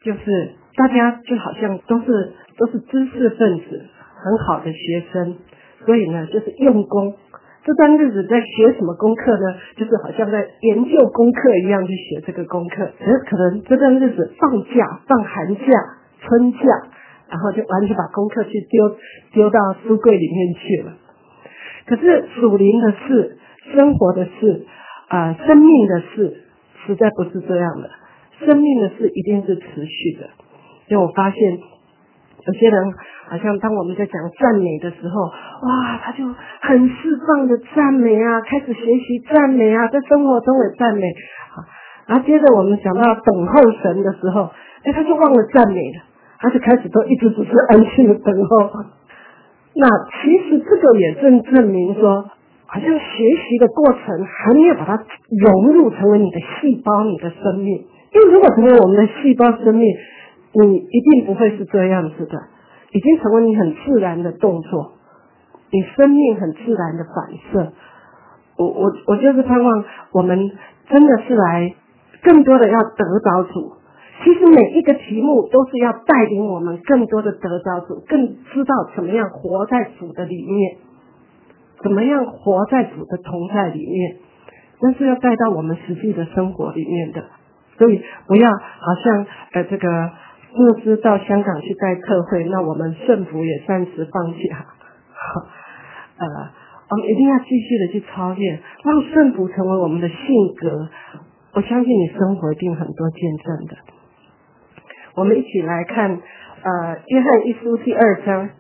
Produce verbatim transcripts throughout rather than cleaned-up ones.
就是大家就好像都是都是知识分子，很好的学生，所以呢就是用功。这段日子在学什么功课呢？就是好像在研究功课一样去学这个功课。可是可能这段日子放假、放寒假、春假，然后就完全把功课去丢丢到书柜里面去了。可是属灵的事、生活的事、啊、呃、生命的事，实在不是这样的。生命的事一定是持续的。因为我发现有些人好像当我们在讲赞美的时候，哇，他就很释放的赞美啊，开始学习赞美啊，在生活中也赞美。然后接着我们讲到等候神的时候，哎，他就忘了赞美了，他就开始都一直只是安静的等候。那其实这个也正证明说，好像学习的过程还没有把它融入成为你的细胞、你的生命。因为如果成为我们的细胞生命，你一定不会是这样子的，已经成为你很自然的动作，你生命很自然的反射。我我我就是盼望我们真的是来更多的要得着主。其实每一个题目都是要带领我们更多的得着主，更知道怎么样活在主的里面，怎么样活在主的同在里面，那是要带到我们实际的生活里面的。所以不要好像呃这个牧师到香港去带特会，那我们圣福也暂时放下。呃，我们一定要继续的去操练，让圣福成为我们的性格。我相信你生活一定很多见证的。我们一起来看呃约翰一书第二章，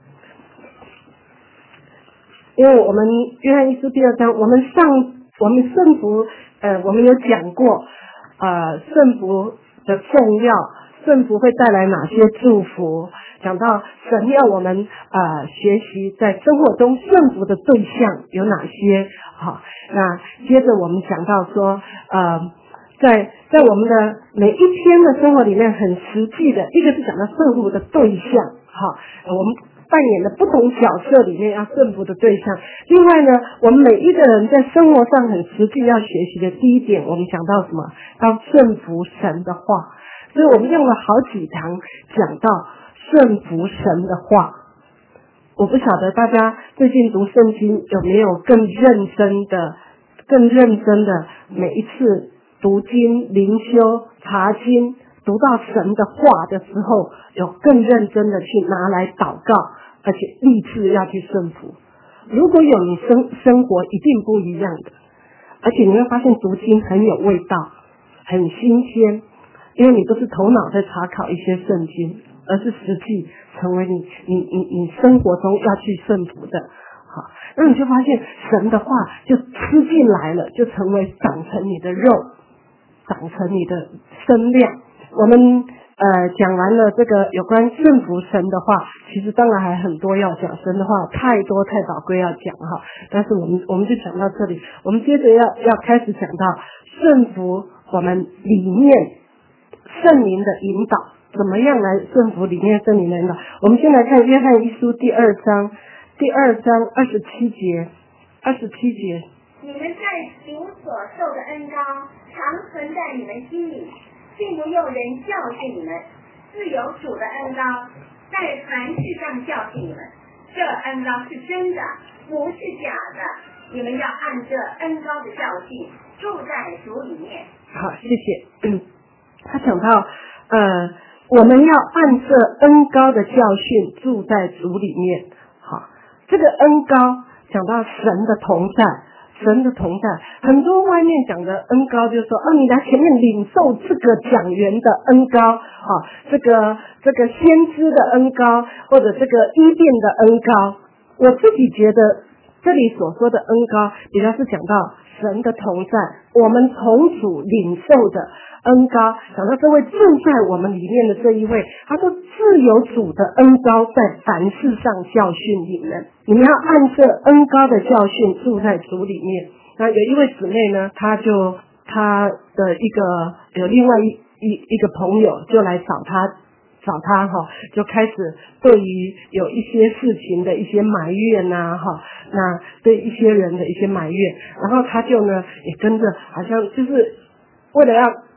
因为我们约翰一书第二章，我们上我们圣福呃我们有讲过呃圣福的重要。圣福会带来哪些祝福？讲到神要我们呃学习在生活中圣福的对象有哪些？好，那接着我们讲到说，呃，在在我们的每一天的生活里面，很实际的，一个是讲到圣福的对象，好，我们扮演的不同角色里面要圣福的对象。另外呢，我们每一个人在生活上很实际要学习的第一点，我们讲到什么？到圣福神的话。所以我们用了好几堂讲到圣福神的话。我不晓得大家最近读圣经有没有更认真的更认真的每一次读经灵修查经读到神的话的时候，有更认真的去拿来祷告，而且立志要去圣福。如果有，你生生活一定不一样的，而且你会发现读经很有味道，很新鲜。因为你不是头脑在查考一些圣经，而是实际成为你你你你生活中要去圣福的。好，那你就发现神的话就吃进来了，就成为长成你的肉，长成你的身量。我们呃讲完了这个有关圣福神的话，其实当然还很多要讲，神的话太多太宝贵要讲哈。但是我们我们就讲到这里，我们接着要要开始讲到圣福我们里面圣灵的引导，怎么样来圣福里面圣灵的引导？我们先来看约翰一书第二章，第二章二十七节，二十七节。 你们在主所受的恩膏常存在你们心里，并不用人教训你们，自有主的恩膏在凡事上教训你们。这恩膏是真的，不是假的。你们要按这恩膏的教训住在主里面。 好，谢谢。嗯他讲到呃我们要按这恩膏的教训住在主里面。好，这个恩膏讲到神的同在，神的同在，很多外面讲的恩膏就是说，哦，你来前面领受这个讲员的恩膏，好，这个这个先知的恩膏，或者这个医病的恩膏。我自己觉得这里所说的恩膏比较是讲到神的同在，我们从主领受的恩膏，讲到这位住在我们里面的这一位，他说自有主的恩膏在凡事上教训你们，你们要按这恩膏的教训住在主里面。那有一位姊妹呢，她就她的一个有另外一一一个朋友就来找她找他哈，就开始对于有一些事情的一些埋怨呐、啊、哈，那对一些人的一些埋怨，然后他就呢也跟着好像就是为了要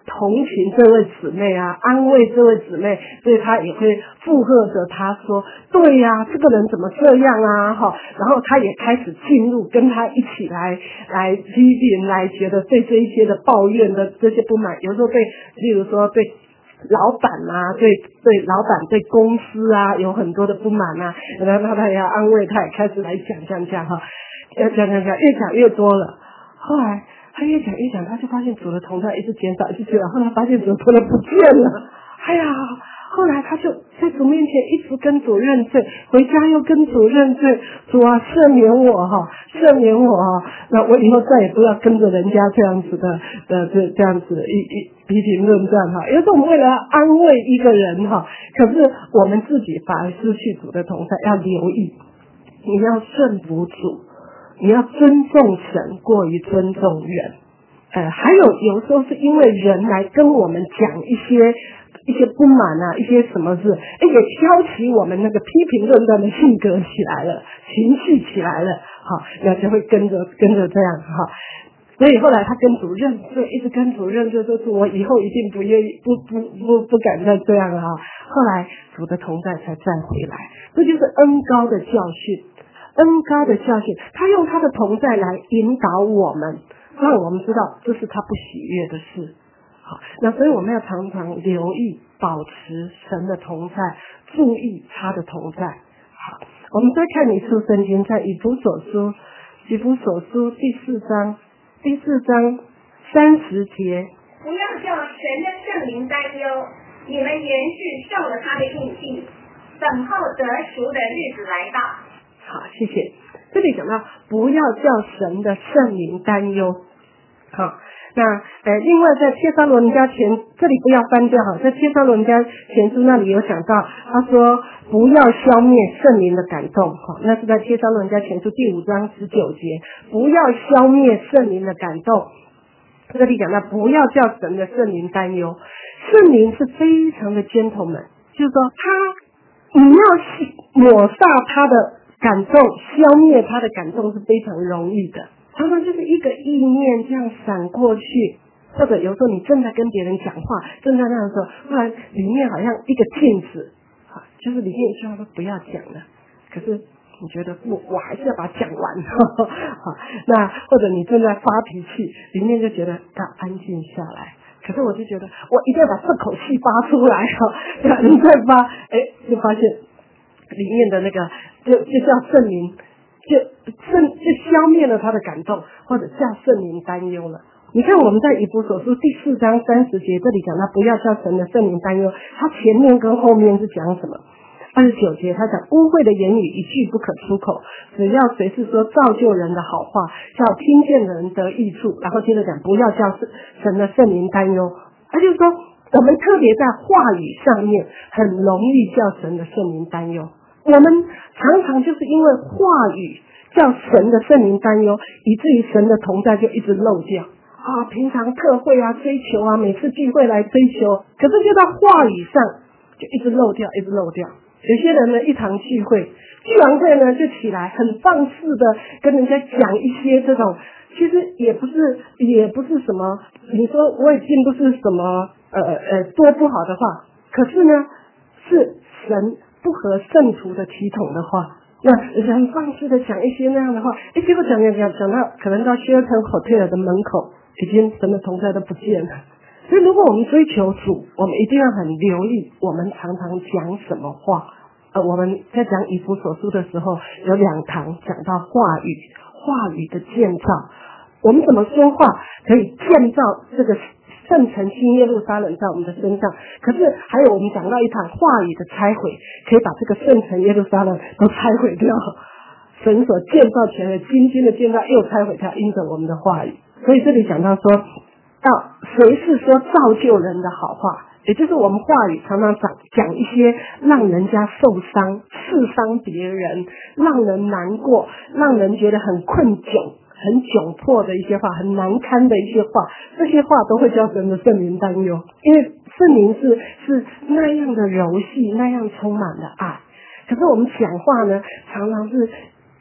同情这位姊妹啊，安慰这位姊妹，所以他也会附和着他说，对呀、啊，这个人怎么这样啊哈，然后他也开始进入跟他一起来来批评，来觉得对这一些的抱怨的这些不满，有时候对，例如说对老板啊，对对老板对公司啊有很多的不满啊，然后他也要安慰，他也开始来讲讲讲哈，讲讲讲讲越讲越多了，后来他越讲越讲，他就发现主的同在一直减少一直减少，后来发现主的同在不见了，哎呀，后来他就在主面前一直跟主认罪，回家又跟主认罪，主啊赦免我哈，赦免我哈，那我以后再也不要跟着人家这样子的的这这样子的一一批评论战哈，有时候我们为了安慰一个人哈，可是我们自己反而失去主的同在，要留意，你要顺服主，你要尊重神过于尊重人。呃，还有有时候是因为人来跟我们讲一些一些不满啊，一些什么事，哎，也挑起我们那个批评论断的性格起来了，情绪起来了，好，那就会跟着跟着这样哈。所以后来他跟主认罪，一直跟主认罪，说是我以后一定不愿意，不不不不敢再这样了哈。后来主的同在才再回来，这就是恩高的教训，恩高的教训，他用他的同在来引导我们，让我们知道这是他不喜悦的事。好，那所以我们要常常留意，保持神的同在，注意他的同在。好，我们再看一处圣经，在以弗所书，以弗所书第四章。第四章三十节， 不要叫神的圣灵担忧，你们原是受了他的印记，等候得赎的日子来到。 好，谢谢。这里讲到不要叫神的圣灵担忧。好，那呃，另外在帖撒罗尼迦前，这里不要翻掉哈，在帖撒罗尼迦前书那里有讲到，他说不要消灭圣灵的感动，哈，那是在帖撒罗尼迦前书第五章十九节，不要消灭圣灵的感动。这里讲到不要叫神的圣灵担忧，圣灵是非常的 gentleman， 就是说他你要抹煞他的感动，消灭他的感动是非常容易的。常常就是一个意念这样闪过去，或者有时候你正在跟别人讲话，正在那样的时候，突然里面好像一个镜子，哈，就是里面一句话都不要讲了，可是你觉得我我还是要把它讲完，哈，那或者你正在发脾气，里面就觉得要安静下来，可是我就觉得我一定要把这口气发出来，哈，你再发，哎，就发现里面的那个就就叫圣灵。就圣就消灭了他的感动，或者叫圣灵担忧了。你看我们在以弗所书第四章三十节这里讲到不要叫神的圣灵担忧，他前面跟后面是讲什么？二十九节他讲污秽的言语一句不可出口，只要随时说造就人的好话，叫听见的人得益处。然后接着讲不要叫神的圣灵担忧，他就是说我们特别在话语上面很容易叫神的圣灵担忧。我们常常就是因为话语叫神的圣灵担忧，以至于神的同在就一直漏掉啊！平常特会啊、追求啊，每次聚会来追求，可是就到话语上就一直漏掉，一直漏掉。有些人呢，一场聚会，聚完会呢就起来很放肆的跟人家讲一些这种，其实也不是也不是什么，你说我已经不是什么呃呃多不好的话，可是呢是神不合圣徒的体统的话，那人放肆的讲一些那样的话，哎，结果讲讲讲讲到可能到Sheraton Hotel的门口，已经神的同在都不见了。所以如果我们追求主，我们一定要很留意我们常常讲什么话。呃，我们在讲以弗所书的时候，有两堂讲到话语，话语的建造，我们怎么说话可以建造这个圣城新耶路撒冷在我们的身上，可是还有我们讲到一场话语的拆毁，可以把这个圣城耶路撒冷都拆毁掉。神所建造起来的精心的建造又拆毁掉，因着我们的话语。所以这里讲到说，到谁是说造就人的好话，也就是我们话语常常讲讲一些让人家受伤、刺伤别人、让人难过、让人觉得很困窘、很窘迫的一些话，很难堪的一些话，这些话都会叫神的圣灵担忧，因为圣灵是是那样的柔细，那样充满了爱。可是我们讲话呢，常常是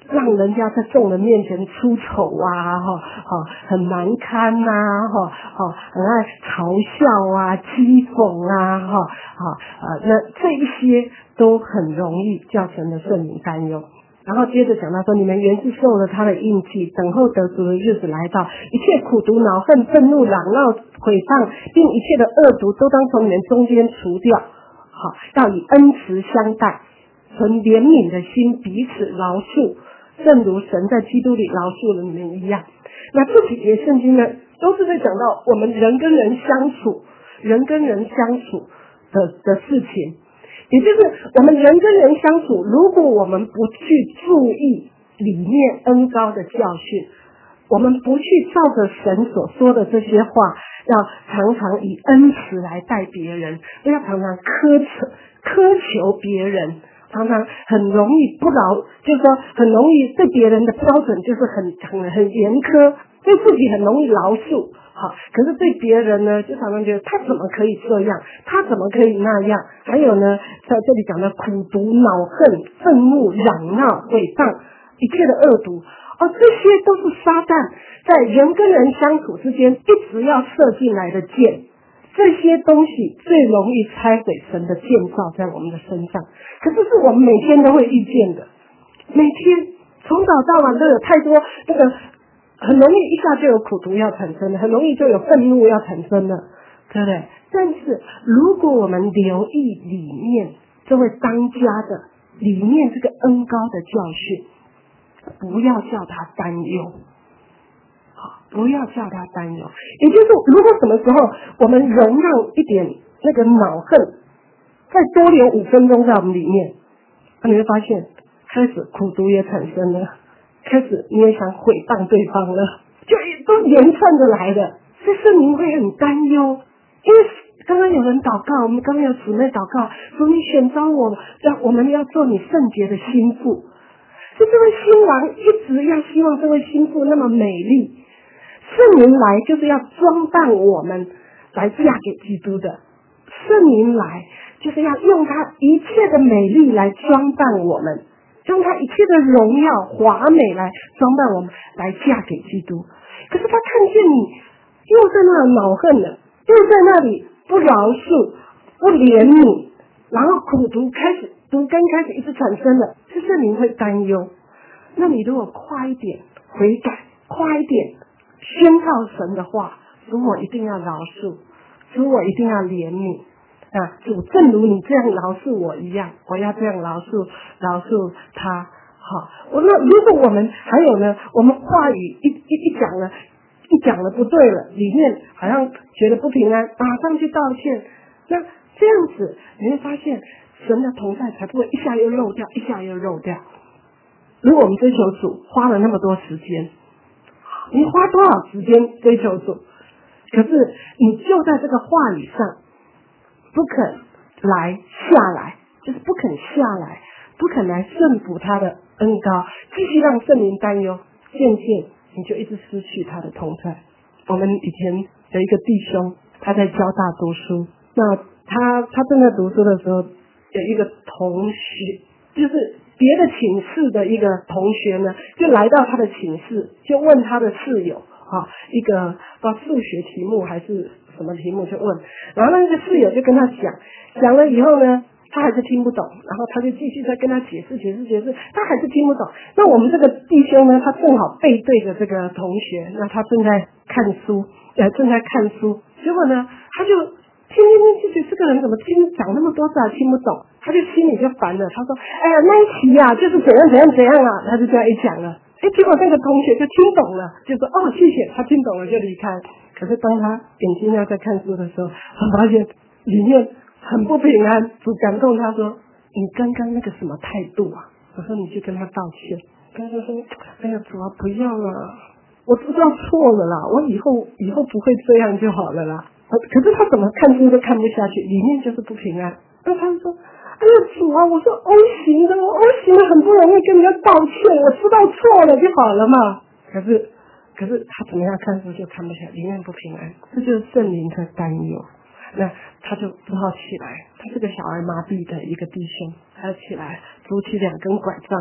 让人家在众人面前出丑啊，哈、哦，很难堪呐、啊，哈、哦，很爱嘲笑啊、讥讽啊，哈、哦，啊，那这一些都很容易叫神的圣灵担忧。然后接着讲到说，你们原是受了他的印记，等候得赎的日子来到，一切苦毒、恼恨、愤怒、嚷闹、毁谤，并一切的恶毒，都当从你们中间除掉。好，要以恩慈相待，存怜悯的心，彼此饶恕，正如神在基督里饶恕了你们一样。那这几节圣经呢，都是在讲到我们人跟人相处，人跟人相处的的事情。也就是我们人跟人相处，如果我们不去注意里面恩膏的教训，我们不去照着神所说的这些话，要常常以恩慈来待别人，不要常常苛求苛求别人，常常很容易不饶，就是说很容易对别人的标准就是很很很严苛，对自己很容易饶恕。好，可是对别人呢，就常常觉得他怎么可以这样，他怎么可以那样？还有呢，在这里讲的苦毒、恼恨、愤怒、嚷闹、毁谤，一切的恶毒，哦，这些都是撒旦在人跟人相处之间一直要射进来的箭。这些东西最容易拆毁神的建造在我们的身上，可是是我们每天都会遇见的，每天从早到晚都有太多那个。很容易一下就有苦毒要产生的，很容易就有愤怒要产生的，对不对？但是如果我们留意里面这位当家的里面这个恩膏的教训，不要叫他担忧，好，不要叫他担忧。也就是如果什么时候我们容让一点那个恼恨再多留五分钟在我们里面，你会发现开始苦毒也产生了，开始你也想毁谤对方了，就都连串着来的，所以圣灵会很担忧。因为刚刚有人祷告，我们刚刚有姊妹祷告说，你选召我，让我们要做你圣洁的心腹。所以这位新郎一直要希望这位心腹那么美丽，圣灵来就是要装扮我们来嫁给基督的，圣灵来就是要用他一切的美丽来装扮我们，用他一切的荣耀华美来装扮我们，来嫁给基督。可是他看见你又在那里恼恨了，又在那里不饶恕、不怜悯，然后苦毒开始毒根开始一直产生了，是圣灵会担忧。那你如果快一点悔改，快一点宣告神的话，主我一定要饶恕，主我一定要怜悯啊！主正如你这样饶恕我一样，我要这样饶恕饶恕他。好，我那如果我们还有呢，我们话语一一一讲了，一讲了不对了，里面好像觉得不平安，马上去道歉。那这样子你会发现神的同在才不会一下又漏掉，一下又漏掉。如果我们追求主花了那么多时间，你花多少时间追求主，可是你就在这个话语上不肯来下来，就是不肯下来，不肯来顺服他的恩膏，继续让圣灵担忧，渐渐你就一直失去他的同在。我们以前有一个弟兄，他在交大读书，那他他正在读书的时候，有一个同学，就是别的寝室的一个同学呢，就来到他的寝室，就问他的室友啊，一个不知道数学题目还是什么题目就问，然后那个室友就跟他讲，讲了以后呢，他还是听不懂，然后他就继续再跟他解释解释解释，他还是听不懂。那我们这个弟兄呢，他正好背对着这个同学，那他正在看书，呃，正在看书，结果呢，他就听听听，就觉得这个人怎么听讲那么多次还听不懂，他就心里就烦了。他说：“哎呀，那一题啊，就是怎样怎样怎样啊。”他就这样一讲了，哎，结果那个同学就听懂了，就说：“哦，谢谢。”他听懂了就离开。可是当他眼睛要在看书的时候，他发现里面很不平安，主感动他说：“你刚刚那个什么态度啊？”我说：“你去跟他道歉。”他就说：“哎呀，主啊，不要了，我知道错了啦，我以后以后不会这样就好了啦。”可是他怎么看书都看不下去，里面就是不平安。那他说：“哎呀主啊，我说 O 型的，我 O 型的很不容易跟人家道歉，我知道错了就好了嘛。”可是可是他怎么样看书就看不下去，里面不平安，这就是圣灵的担忧。那他就只好起来，他是个小儿麻痹的一个弟兄，他起来扶起两根拐杖，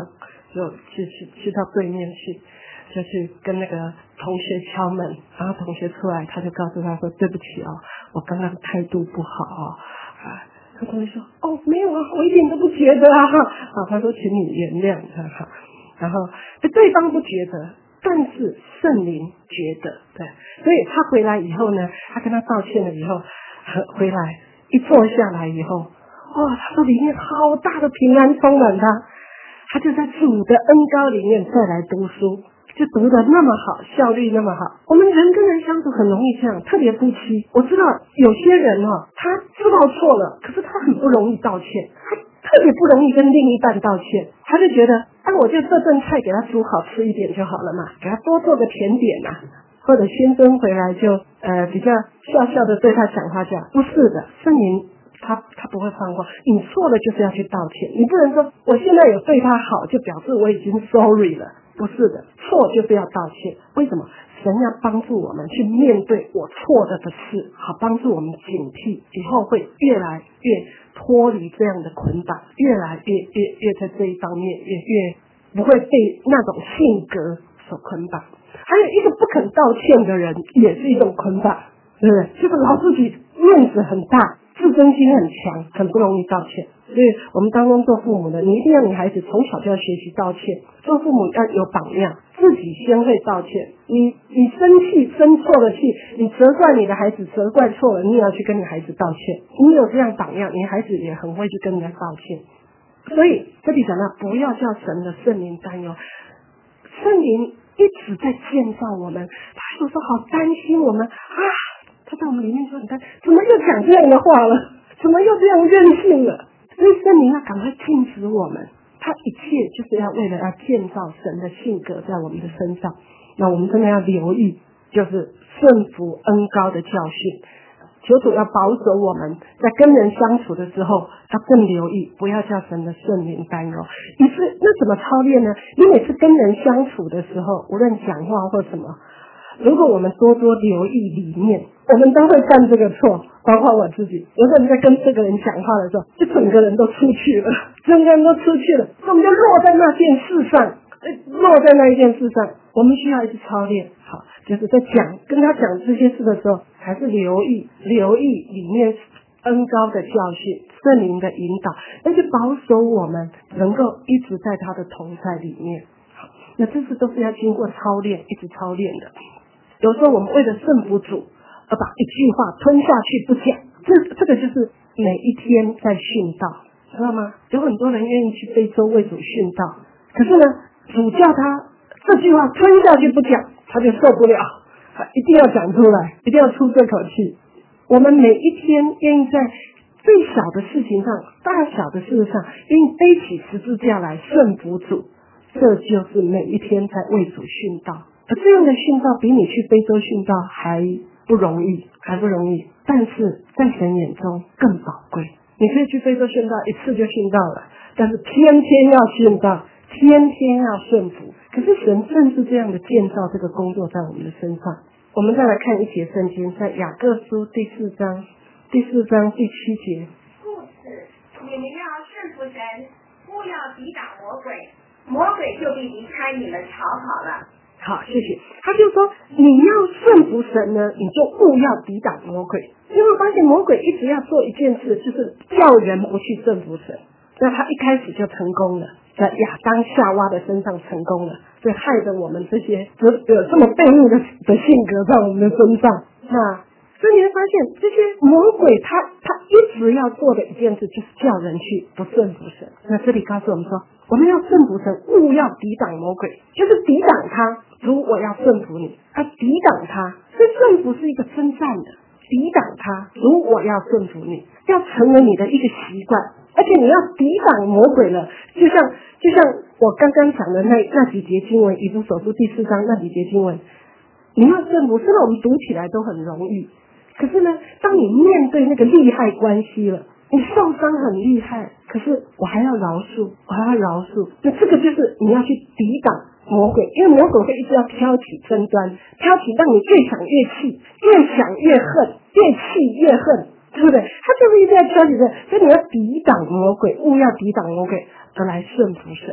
就去去去到对面去，就去跟那个同学敲门，然后同学出来，他就告诉他说：“对不起哦，我刚刚态度不好哦。”啊，他同学说：“哦，没有啊，我一点都不觉得啊。”啊，他说：“请你原谅他。”哈，然后对方不觉得，但是圣灵觉得，对，所以他回来以后呢，他跟他道歉了以后，回来一坐下来以后，哇，他说里面好大的平安充满他，他就在主的恩膏里面再来读书，就读得那么好，效率那么好。我们人跟人相处很容易这样，特别夫妻，我知道有些人哦，他知道错了，可是他很不容易道歉，他特别不容易跟另一半道歉，他就觉得，啊，我就这顿菜给他煮好吃一点就好了嘛，给他多做个甜点啊，或者先生回来就呃比较笑笑的对他讲话这样，不是的，圣灵他他不会放过，你错了就是要去道歉，你不能说我现在有对他好就表示我已经 sorry 了，不是的，错就是要道歉。为什么？神要帮助我们去面对我错了的事，好帮助我们警惕，以后会越来越脱离这样的捆绑，越来越越越在这一方面越越不会被那种性格所捆绑。还有一个不肯道歉的人也是一种捆绑，对不对？就是老自己面子很大，自尊心很强，很不容易道歉。所以我们当中做父母的，你一定要你孩子从小就要学习道歉，做父母要有榜样，自己先会道歉。你你生气生错了气，你责怪你的孩子责怪错了，你也要去跟你孩子道歉。你有这样榜样，你孩子也很会去跟人家道歉。所以这里讲到不要叫神的圣灵担忧，圣灵一直在建造我们，他有时候好担心我们啊，他在我们里面说：“你看，怎么又讲这样的话了？怎么又这样任性了？”所以圣灵要赶快禁止我们，他一切就是要为了要建造神的性格在我们的身上。那我们真的要留意，就是顺服恩膏的教训。求主要保守我们在跟人相处的时候要更留意，不要叫神的圣灵担忧。于是那怎么操练呢？你每次跟人相处的时候，无论讲话或什么，如果我们多多留意里面，我们都会犯这个错，包括我自己。有时候你在跟这个人讲话的时候，就整个人都出去了，整个人都出去了，我们就落在那件事上，落在那一件事上，我们需要一直操练。好，就是在讲跟他讲这些事的时候，还是留意留意里面恩膏的教训，圣灵的引导，那就保守我们能够一直在他的同在里面。好，那这次都是要经过操练，一直操练的。有时候我们为了顺服主而把一句话吞下去不讲，这这个就是每一天在殉道，知道吗？有很多人愿意去非洲为主殉道，可是呢，主叫他这句话吞下去不讲，他就受不了，一定要讲出来，一定要出这口气。我们每一天愿意在最小的事情上，大小的事上，愿意背起十字架来顺服主，这就是每一天在为主殉道。而这样的殉道比你去非洲殉道还不容易，还不容易，但是在神眼中更宝贵。你可以去非洲殉道一次就殉道了，但是天天要殉道，天天要顺服。可是神正是这样的建造这个工作在我们的身上。我们再来看一节圣经，在雅各书第四章第四章第七节。 故此，你们要顺服神，不要抵挡魔鬼，魔鬼就必离开你们逃跑了。 好，谢谢。他就说，你要顺服神呢，你就不要抵挡魔鬼。因为发现魔鬼一直要做一件事，就是叫人不去顺服神。那他一开始就成功了，在亚当夏娃的身上成功了，所以害得我们这些有有这么悖逆的的性格在我们的身上。那所以你会发现，这些魔鬼他他一直要做的一件事，就是叫人去不顺服神。那这里告诉我们说，我们要顺服神，勿要抵挡魔鬼，就是抵挡他。如我要顺服你，啊，抵挡他，这顺服是一个征战的。抵挡他，如我要顺服你，要成为你的一个习惯，而且你要抵挡魔鬼了。就像就像我刚刚讲的那那几节经文，以弗所书第四章那几节经文，你要顺服，虽然我们读起来都很容易，可是呢，当你面对那个利害关系了，你受伤很厉害，可是我还要饶恕，我还要饶恕，那这个就是你要去抵挡魔鬼，因为魔鬼会一直要挑起争端，挑起让你越想越气，越想越恨，越气越恨，对不对？他就是一直要挑起这，所以你要抵挡魔鬼，勿要抵挡魔鬼，而来顺服神。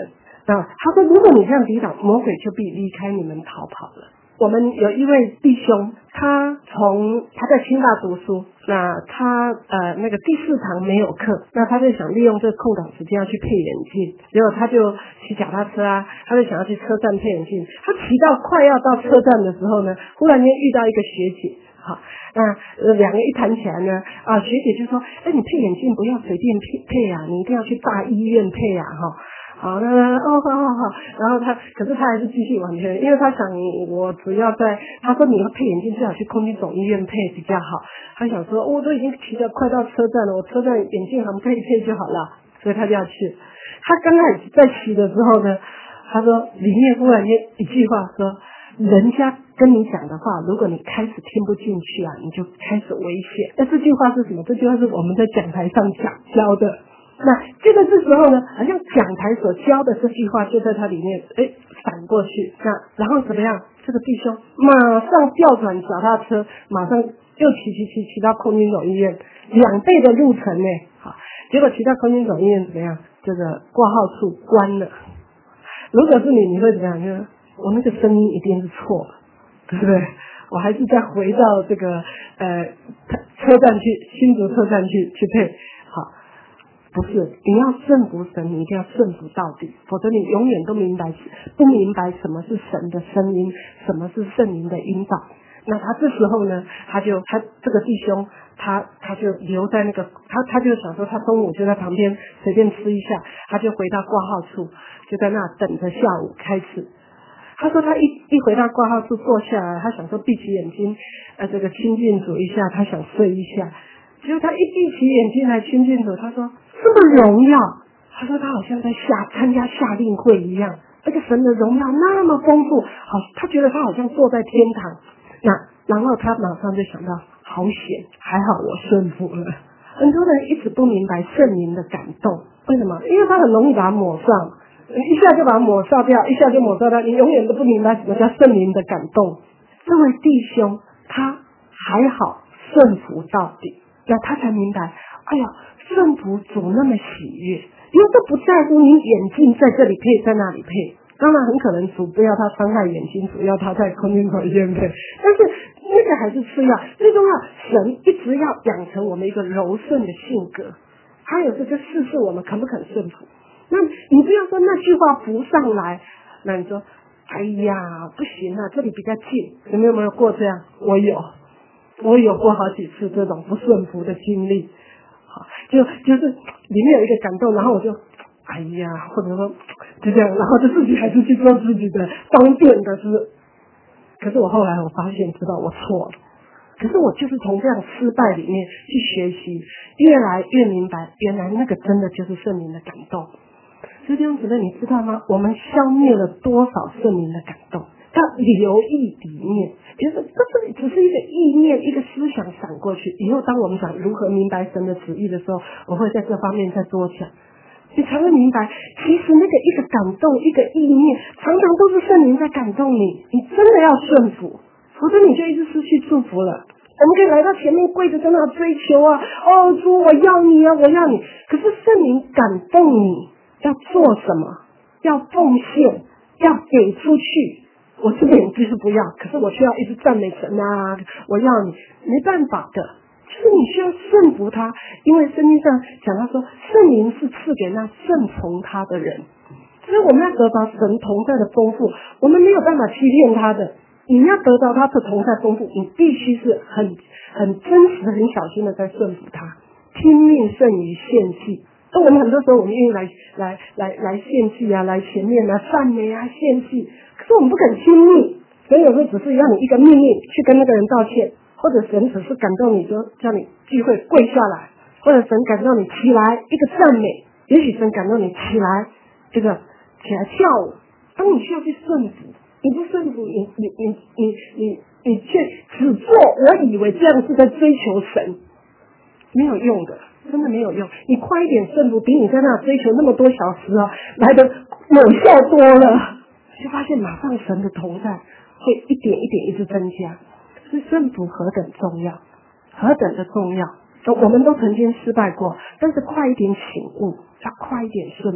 啊，他说如果你这样抵挡，魔鬼就必离开你们逃跑了。我们有一位弟兄，他从他在清大读书，那他呃那个第四堂没有课，那他就想利用这个空档时间要去配眼镜，结果他就骑脚踏车啊，他就想要去车站配眼镜。他骑到快要到车站的时候呢，忽然间遇到一个学姐，好，那呃两个一谈起来呢，啊学姐就说，哎你配眼镜不要随便配配啊，你一定要去大医院配啊，哈。好，那哦，好好好，然后他，可是他还是继续往前，因为他想，我只要在，他说你要配眼镜，最好去空军总医院配比较好。他想说，我、哦、都已经骑得快到车站了，我车站眼镜行配一配就好了，所以他就要去。他刚开始在骑的时候呢，他说里面忽然间一句话说，人家跟你讲的话，如果你开始听不进去啊，你就开始危险。那这句话是什么？这句话是我们在讲台上讲教的。那就在这时候呢，好像讲台所教的这句话就在他里面，哎，闪过去。那然后怎么样？这个弟兄马上调转脚踏车，马上又骑骑骑骑到空军总医院，两倍的路程呢。好，结果骑到空军总医院怎么样？这个挂号处关了。如果是你，你会怎么样？就是我那个声音一定是错的，对不对？我还是再回到这个呃车站去，新竹车站去去配。好。不是，你要顺服神，你一定要顺服到底，否则你永远都明白不明白什么是神的声音，什么是圣灵的引导。那他这时候呢，他就他这个弟兄，他他就留在那个他他就想说，他中午就在旁边随便吃一下，他就回到挂号处，就在那等着下午开始。他说他一一回到挂号处坐下来，他想说闭起眼睛，呃，这个亲近主一下，他想睡一下。结果他一闭起眼睛来亲近主，他说这么荣耀，他说他好像在下参加夏令会一样，那个神的荣耀那么丰富，好，他觉得他好像坐在天堂。那然后他马上就想到，好险，还好我顺服了。很多人一直不明白圣灵的感动，为什么？因为他很容易把它抹上，一下就把它抹杀掉，一下就抹杀掉，你永远都不明白什么叫圣灵的感动。这位弟兄他还好顺服到底。那他才明白，哎呀，顺服主那么喜悦，因为这不在乎你眼镜在这里配，在那里配。当然很可能主不要他伤害眼睛，主要他在空军总医院配，但是那个还是次要，最重要，神一直要养成我们一个柔顺的性格。还有这个试试我们肯不肯顺服。那你不要说那句话浮上来，那你说，哎呀，不行啊，这里比较近，你们有没有过这样？我有。我有过好几次这种不顺服的经历，好，就就是里面有一个感动，然后我就，哎呀，或者说就这样，然后就自己还是去做自己的方便的事。可是我后来我发现，知道我错了。可是我就是从这样失败里面去学习，越来越明白，原来那个真的就是圣灵的感动。所以弟兄姊妹，你知道吗？我们消灭了多少圣灵的感动？要留意里面，就是这只是一个意念，一个思想闪过去。以后当我们讲如何明白神的旨意的时候，我会在这方面再多讲。你才会明白，其实那个一个感动，一个意念，常常都是圣灵在感动你。你真的要顺服，否则你就一直失去祝福了。我们可以来到前面跪着在那追求啊，哦主我要你啊，我要你。可是圣灵感动你要做什么？要奉献，要给出去。我这边就是不要，可是我需要一直赞美神啊！我要你，没办法的，就是你需要顺服他，因为圣经上讲到说，圣灵是赐给那顺从他的人，所以我们要得到神同在的丰富，我们没有办法欺骗他的。你要得到他的同在丰富，你必须是很很真实、很小心的在顺服他，听命胜于献祭。那我们很多时候我们愿意来来来来献祭啊，来前面啊赞美啊献祭。可是我们不肯亲密，神有时候只是让你一个命令去跟那个人道歉，或者神只是感动你说叫你聚会跪下来，或者神感动你起来一个赞美，也许神感动你起来这个起来跳舞。当你需要去顺服，你不顺服，你你你你你你却只做我以为这样是在追求神，没有用的，真的没有用。你快一点顺服，比你在那追求那么多小时啊来的有效多了。就发现马上神的同在会一点一点一直增加，所以顺服何等重要，何等的重要。我们都曾经失败过，但是快一点醒悟，要快一点顺服，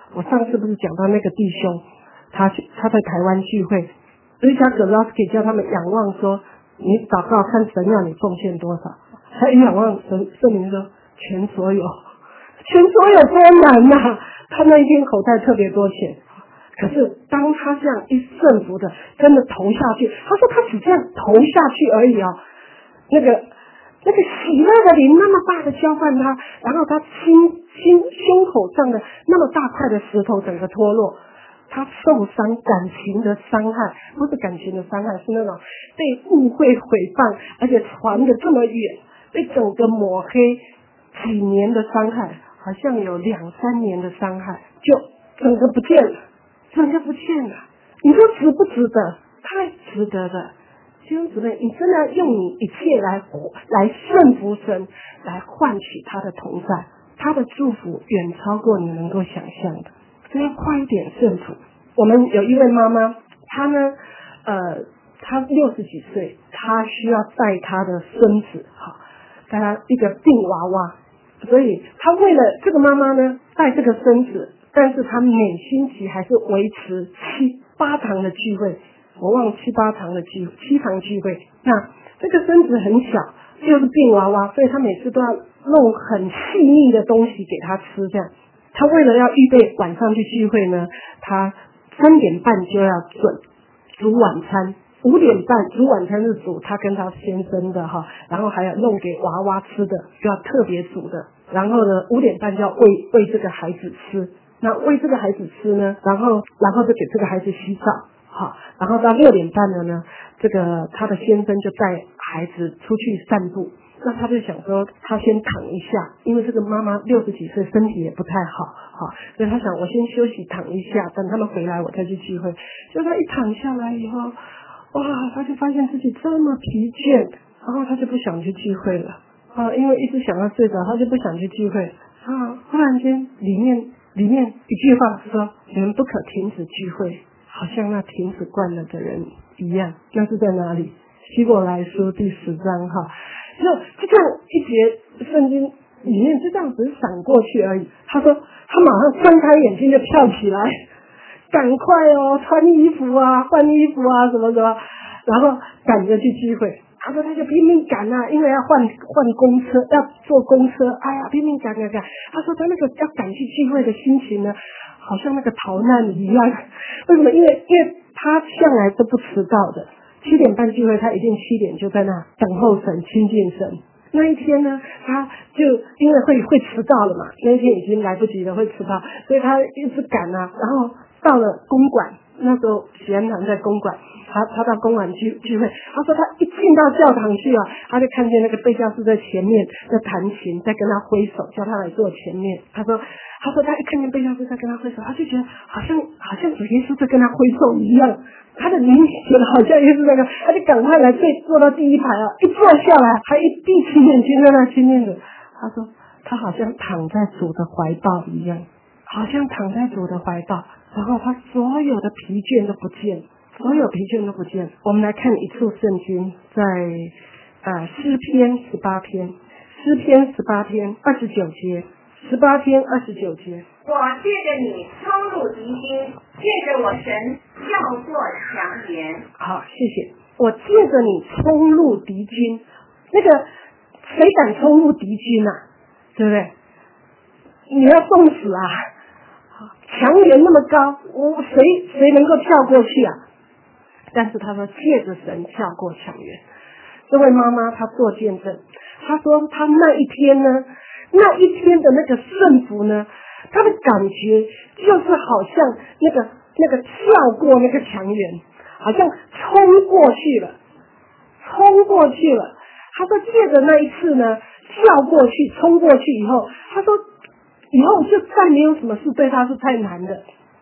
我上次不是讲到那个弟兄，他去他在台湾聚会，所以他葛拉斯可以叫他们仰望说，你祷告看神要你奉献多少，他一仰望神，圣灵说全所有，全所有多难呐、啊！他那一天口袋特别多钱，可是当他这样一顺服的真的投下去，他说他只这样投下去而已哦，那个那个喜乐的灵那么大的浇灌他，然后他心心胸口上的那么大块的石头整个脱落，他受伤感情的伤害，不是感情的伤害，是那种被误会毁谤，而且传得这么远，被整个抹黑几年的伤害，好像有两三年的伤害，就整个不见了，整个不见了。你说值不值得？太值得了。弟兄姊妹，你真的用你一切来来顺服神，来换取他的同在，他的祝福远超过你能够想象的。所以要快一点顺服。我们有一位妈妈，她呢，呃，她六十几岁，她需要带她的孙子，哈，带她一个病娃娃，所以她为了这个妈妈呢，带这个孙子，但是她每星期还是维持七八堂的聚会，我忘了七八堂的聚七堂聚会。那这个孙子很小，又是病娃娃，所以她每次都要弄很细腻的东西给他吃，这样。他为了要预备晚上去聚会呢，他三点半就要准煮晚餐，五点半煮晚餐是煮他跟他先生的哈，然后还要弄给娃娃吃的，就要特别煮的。然后呢，五点半就要喂喂这个孩子吃，那喂这个孩子吃呢，然后然后就给这个孩子洗澡，好，然后到六点半了呢，这个他的先生就带孩子出去散步。那他就想说，他先躺一下，因为这个妈妈六十几岁，身体也不太好，哈，所以他想我先休息躺一下，等他们回来我再去聚会。就他一躺下来以后，哇，他就发现自己这么疲倦，然后他就不想去聚会了啊，因为一直想要睡着，他就不想去聚会啊。忽然间，里面里面一句话说：“你们不可停止聚会，好像那停止惯了的人一样。”那是在哪里？希伯来书第十章哈。就就这样一节圣经里面就这样子闪过去而已。他说他马上睁开眼睛就跳起来，赶快哦，穿衣服啊，换衣服啊，什么什么，然后赶着去聚会。他说他就拼命赶啊，因为要换换公车，要坐公车，哎呀，拼命赶赶赶。他说他那个要赶去聚会的心情呢，好像那个逃难一样。为什么？因为因为他向来都不迟到的。七点半聚会，他一定七点就在那等候神、亲近神。那一天呢，他就因为会会迟到了嘛，那一天已经来不及了，会迟到，所以他一直赶啊。然后到了公馆，那时候喜安堂在公馆，他他到公馆聚聚会，他说他一进到教堂去啊，他就看见那个贝教士在前面在弹琴，在跟他挥手，叫他来坐前面。他说他说他一看见贝教士在跟他挥手，他就觉得好像好像主耶稣在跟他挥手一样。他的灵觉得好像也是那个，他就赶快来坐坐到第一排啊！一坐下来，还一闭起眼睛在那亲近的。他说他好像躺在主的怀抱一样，好像躺在主的怀抱，然后他所有的疲倦都不见，所有疲倦都不见。我们来看一处圣经，在呃诗篇十八篇，诗篇十八篇二十九节，十八篇二十九节。 我借着你冲入敌军，借着我神叫做强援。 好，谢谢。我借着你冲入敌军，那个谁敢冲入敌军啊？对不对？你要送死啊！强援那么高，我谁谁能够跳过去啊？但是他说借着神跳过强援。这位妈妈她做见证，她说她那一天呢，那一天的那个顺服呢，他的感觉就是好像那个那个跳过那个墙垣，好像冲过去了，冲过去了。他说借着那一次呢，跳过去，冲过去以后，他说以后就再没有什么事对他是太难的。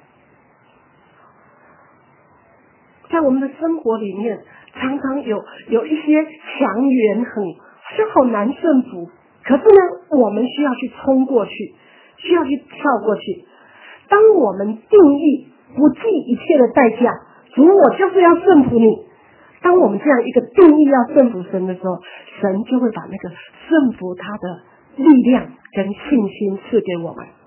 在我们的生活里面，常常有有一些墙垣很好像好难顺服，可是呢，我们需要去冲过去。需要去跳过去。当我们定义不计一切的代价，主我就是要顺服你。当我们这样一个定义要顺服神的时候，神就会把那个顺服他的力量跟信心赐给我们。当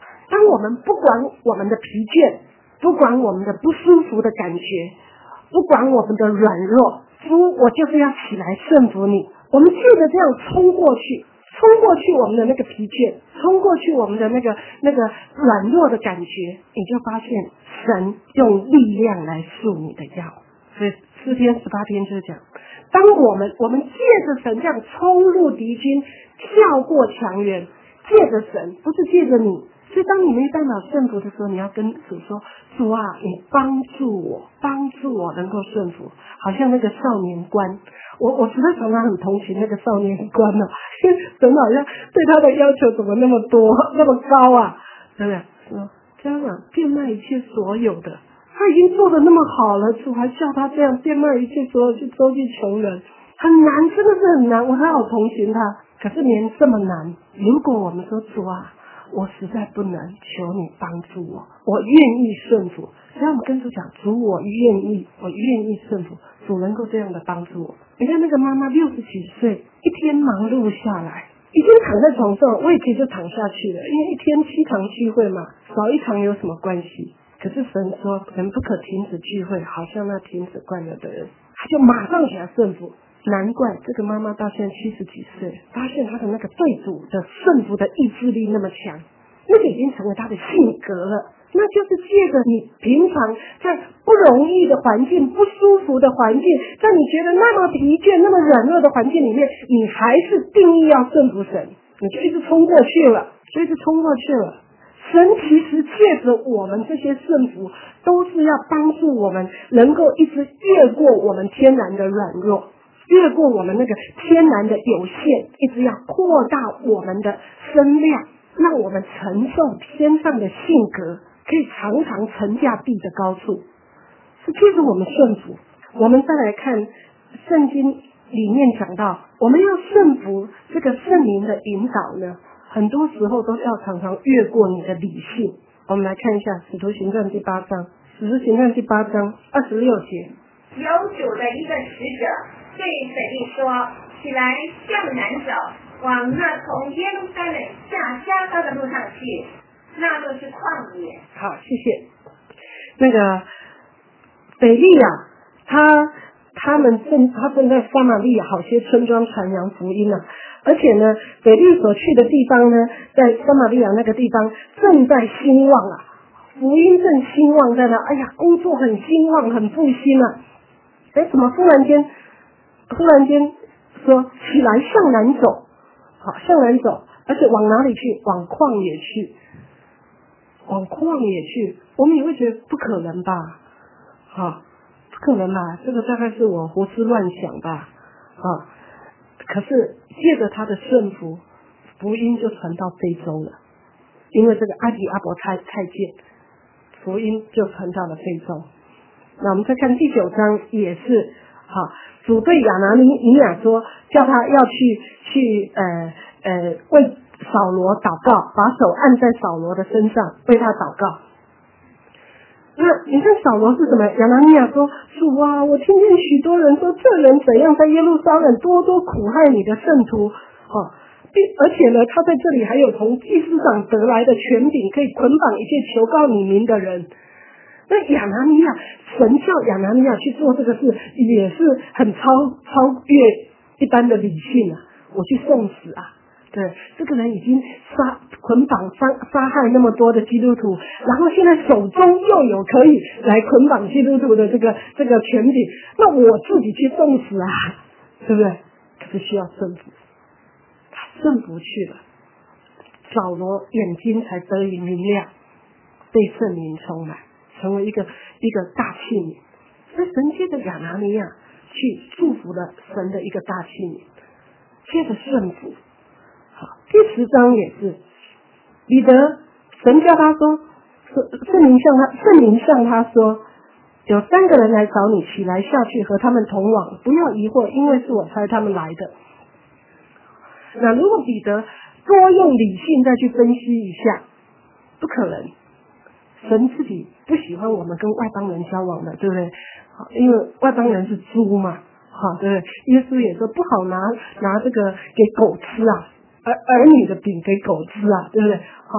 我们不管我们的疲倦，不管我们的不舒服的感觉，不管我们的软弱，主，我就是要起来顺服你。我们借着这样冲过去，冲过去我们的那个疲倦，冲过去我们的那个那个软弱的感觉，你就发现神用力量来束你的腰。所以诗篇十八篇就是讲，当我们我们借着神这样冲入敌军，跳过墙垣，借着神，不是借着你。所以当你没办法顺服的时候，你要跟主说，主啊，你帮助我，帮助我能够顺服。好像那个少年官，我我实在常常很同情那个少年官哦，因为神好像对他的要求怎么那么多那么高啊，对不对？说家长变卖一切所有的，他已经做得那么好了，主还叫他这样变卖一切所有去周济穷人，很难，真的是很难，我很好同情他。可是连这么难，如果我们说主啊，我实在不能，求你帮助我，我愿意顺服。所以我们跟主讲，主我愿意，我愿意顺服，主能够这样的帮助我。你看那个妈妈六十几岁，一天忙碌下来，已经躺在床上，我也可以就躺下去了，因为一天七堂聚会嘛，少一堂有什么关系？可是神说人不可停止聚会，好像那停止惯了的人，他就马上起来顺服。难怪这个妈妈到现在七十几岁，发现她的那个对主的顺服的意志力那么强，那个已经成为她的性格了。那就是借着你平常在不容易的环境、不舒服的环境，在你觉得那么疲倦、那么软弱的环境里面，你还是定义要顺服神，你就一直冲过去了，就一直冲过去了。神其实借着我们这些顺服，都是要帮助我们能够一直越过我们天然的软弱，越过我们那个天然的有限，一直要扩大我们的身量，让我们承受天上的性格，可以常常乘驾地的高处。是借着我们顺服。我们再来看圣经里面讲到，我们要顺服这个圣灵的引导呢，很多时候都要常常越过你的理性。我们来看一下使徒行传第八章，使徒行传第八章二十六节， 有主的一个使者对腓力说，起来向南走，往那从耶路撒冷下加沙的路上去，那路是旷野。 好，谢谢。那个腓力啊，他他们正他正在撒玛利亚好些村庄传扬福音啊，而且呢，腓力所去的地方呢，在撒玛利亚那个地方正在兴旺啊，福音正兴旺在那，哎呀，工作很兴旺，很复兴啊。哎，怎么忽然间，忽然间说起来向南走，好，向南走，而且往哪里去？往旷野去，往旷野去。我们也会觉得不可能吧？好，不可能吧？这个大概是我胡思乱想吧？啊，可是借着他的顺服，福音就传到非洲了，因为这个阿底阿伯太太监，福音就传到了非洲。那我们再看第九章，也是好，主对亚拿尼尼亚说，叫他要去去呃呃为扫罗祷告，把手按在扫罗的身上，为他祷告。那你看扫罗是什么？亚拿尼亚说，主啊，我听见许多人说，这人怎样在耶路撒冷多多苦害你的圣徒，哦，而且呢，他在这里还有从祭司长得来的权柄，可以捆绑一切求告你名的人。那亚拿尼亚，神叫亚拿尼亚去做这个事，也是很超超越一般的理性啊！我去送死啊！对，这个人已经杀捆绑杀杀害那么多的基督徒，然后现在手中又有可以来捆绑基督徒的这个这个权柄，那我自己去送死啊，对不对？可是需要顺服，他顺服去了，扫罗眼睛才得以明亮，被圣灵充满。成为一个一个大器皿，所以神借着亚拿尼亚去祝福了神的一个大器皿，借着顺服。好，第十章也是彼得，神叫他说，圣灵向他圣灵向他说，有三个人来找你，起来下去和他们同往，不要疑惑，因为是我差他们来的。那如果彼得多用理性再去分析一下，不可能。神自己不喜欢我们跟外邦人交往的，对不对？因为外邦人是猪嘛，好，对不对？耶稣也说不好拿拿这个给狗吃啊，儿儿女的饼给狗吃啊，对不对？好，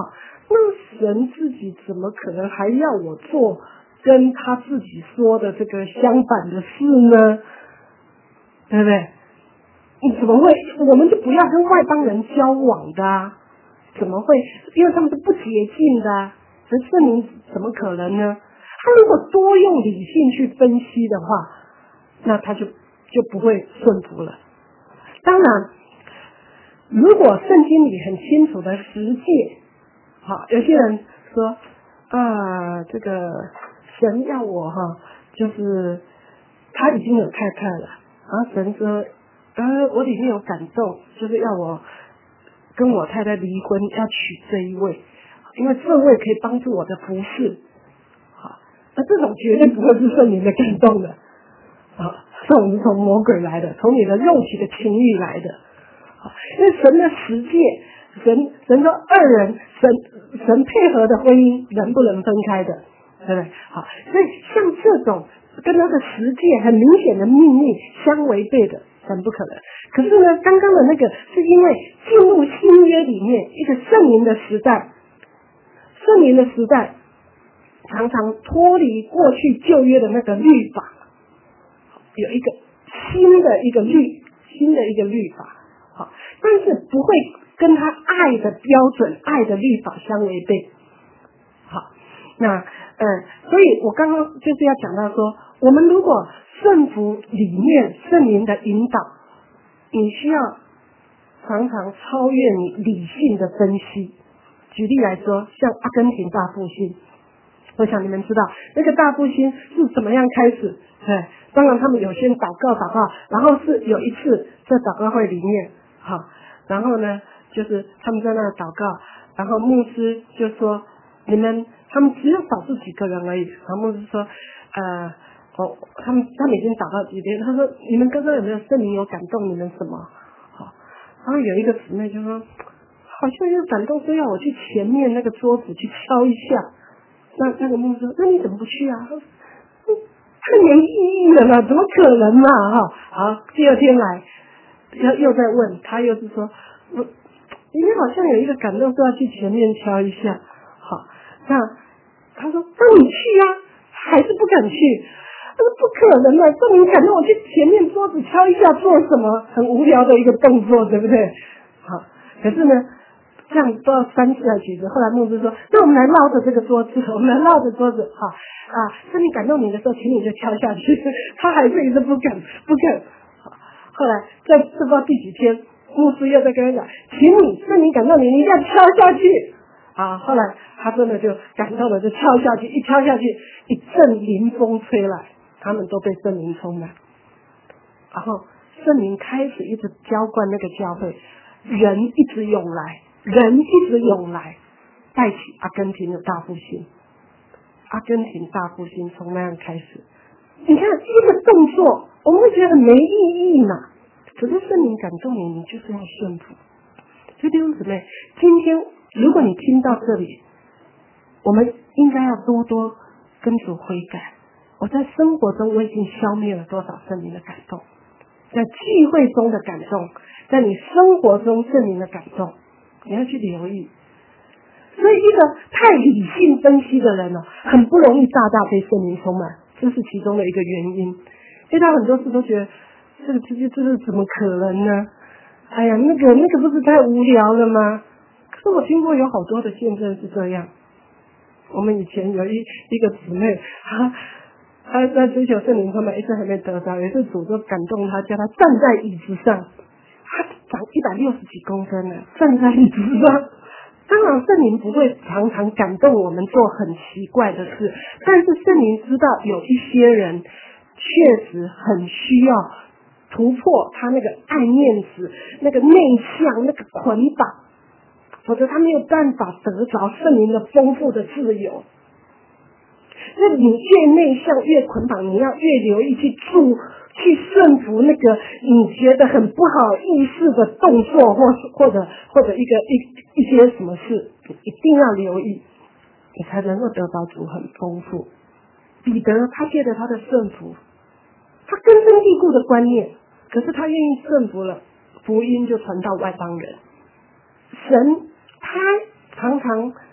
那神自己怎么可能还要我做跟他自己说的这个相反的事呢？对不对？你怎么会？我们就不要跟外邦人交往的啊？怎么会？因为他们是不洁净的啊，这圣灵怎么可能呢？他如果多用理性去分析的话，那他就就不会顺服了。当然，如果圣经里很清楚的十诫，好，有些人说啊，这个神要我哈，就是他已经有太太了，然后神说，呃，我里面有感动，就是要我跟我太太离婚，要娶这一位，因为这位可以帮助我的服侍。好，那这种绝对不会是圣灵的感动的，啊，这种是从魔鬼来的，从你的肉体的情欲来的。好，因为神的十诫，神神说二人神神配合的婚姻人不能分开的，对不对？好，所以像这种跟他的十诫很明显的命令相违背的，很不可能。可是呢，刚刚的那个是因为进入新约里面一个圣灵的时代，圣灵的时代常常脱离过去旧约的那个律法，有一个新的一个律，新的一个律法，好，但是不会跟他爱的标准、爱的律法相违背。好，那呃，所以我刚刚就是要讲到说，我们如果圣服里面圣灵的引导，你需要常常超越你理性的分析。举例来说，像阿根廷大复兴，我想你们知道那个大复兴是怎么样开始？对，当然他们有先祷告祷告，然后是有一次在祷告会里面，好，然后呢就是他们在那祷告，然后牧师就说你们他们只有少数几个人而已，然后牧师说呃哦他们他们已经祷告几遍，他说你们刚刚有没有圣灵有感动你们什么？好，然后有一个姊妹就说好像有感动说要我去前面那个桌子去敲一下，那那个牧师说那你怎么不去啊？他说太没意义了嘛，怎么可能嘛？哈，好，第二天来又又在问他，又是说我里面好像有一个感动说要去前面敲一下，好，那他说那你去啊，还是不敢去？他说不可能啊，这你感动我去前面桌子敲一下做什么？很无聊的一个动作，对不对？好，可是呢这样都要三次来几次，后来牧师说那我们来绕着这个桌子，我们来绕着桌子，好啊，圣灵感动你的时候请你就敲下去，他还是一直不敢不敢。好，后来在不知道第几天，牧师又在跟他讲，请你圣灵感动你，你一定要敲下去啊。后来他真的就感动了，就敲下去，一敲下去，一阵灵风吹来，他们都被圣灵充满，然后圣灵开始一直浇灌那个教会，人一直涌来，人一直涌来，带起阿根廷的大复兴。阿根廷大复兴从那样开始。你看这个动作我们会觉得很没意义嘛，可是圣灵感动你，你就是要顺服。所以弟兄姊妹，今天如果你听到这里，我们应该要多多跟主悔改。我在生活中我已经消灭了多少圣灵的感动，在聚会中的感动，在你生活中圣灵的感动，你要去留意。所以一个太理性分析的人呢、哦，很不容易大大被圣灵充满，这是其中的一个原因。因为他很多事都觉得这个这这这是怎么可能呢？哎呀，那个那个不是太无聊了吗？可是我听过有好多的见证是这样。我们以前有一一个姊妹，她她在追求圣灵充满，一直还没得到，有一次主就感动她，叫她站在椅子上，她长一百六十几公分呢，站在椅子上。当然圣灵不会常常感动我们做很奇怪的事，但是圣灵知道有一些人确实很需要突破他那个爱面子、那个内向、那个捆绑，否则他没有办法得着圣灵的丰富的自由。那你越内向越捆绑，你要越留意去注去顺服那个你觉得很不好意思的动作，或或者或者一个一一些什么事，你一定要留意，你才能够得到主很丰富。彼得他借着他的顺服，他根深蒂固的观念，可是他愿意顺服了，福音就传到外邦人。神他常常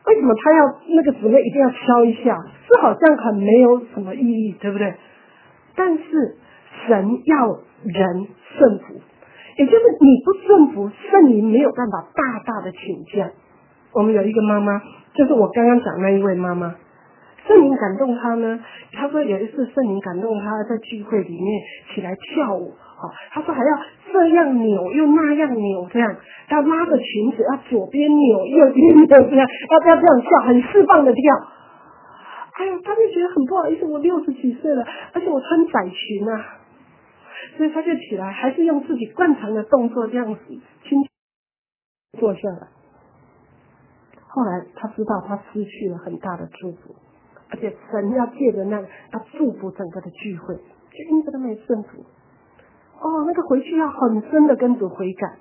为什么他要那个姊妹一定要敲一下？这好像很没有什么意义，对不对？但是神要人顺服，也就是你不顺服，圣灵没有办法大大的倾降。我们有一个妈妈，就是我刚刚讲那一位妈妈，圣灵感动她呢，她说有一次圣灵感动她在聚会里面起来跳舞，好，她说还要这样扭又那样扭，这样要拉着裙子要左边扭右边扭，这样要不要这样跳，很释放的跳。哎呀，她就觉得很不好意思，我六十几岁了，而且我穿窄裙啊，所以她就起来，还是用自己惯常的动作这样子轻轻坐下来。后来她知道她失去了很大的祝福，而且神要借着那个要祝福整个的聚会，就因着他没顺服。哦，那个回去要很深的跟主悔改。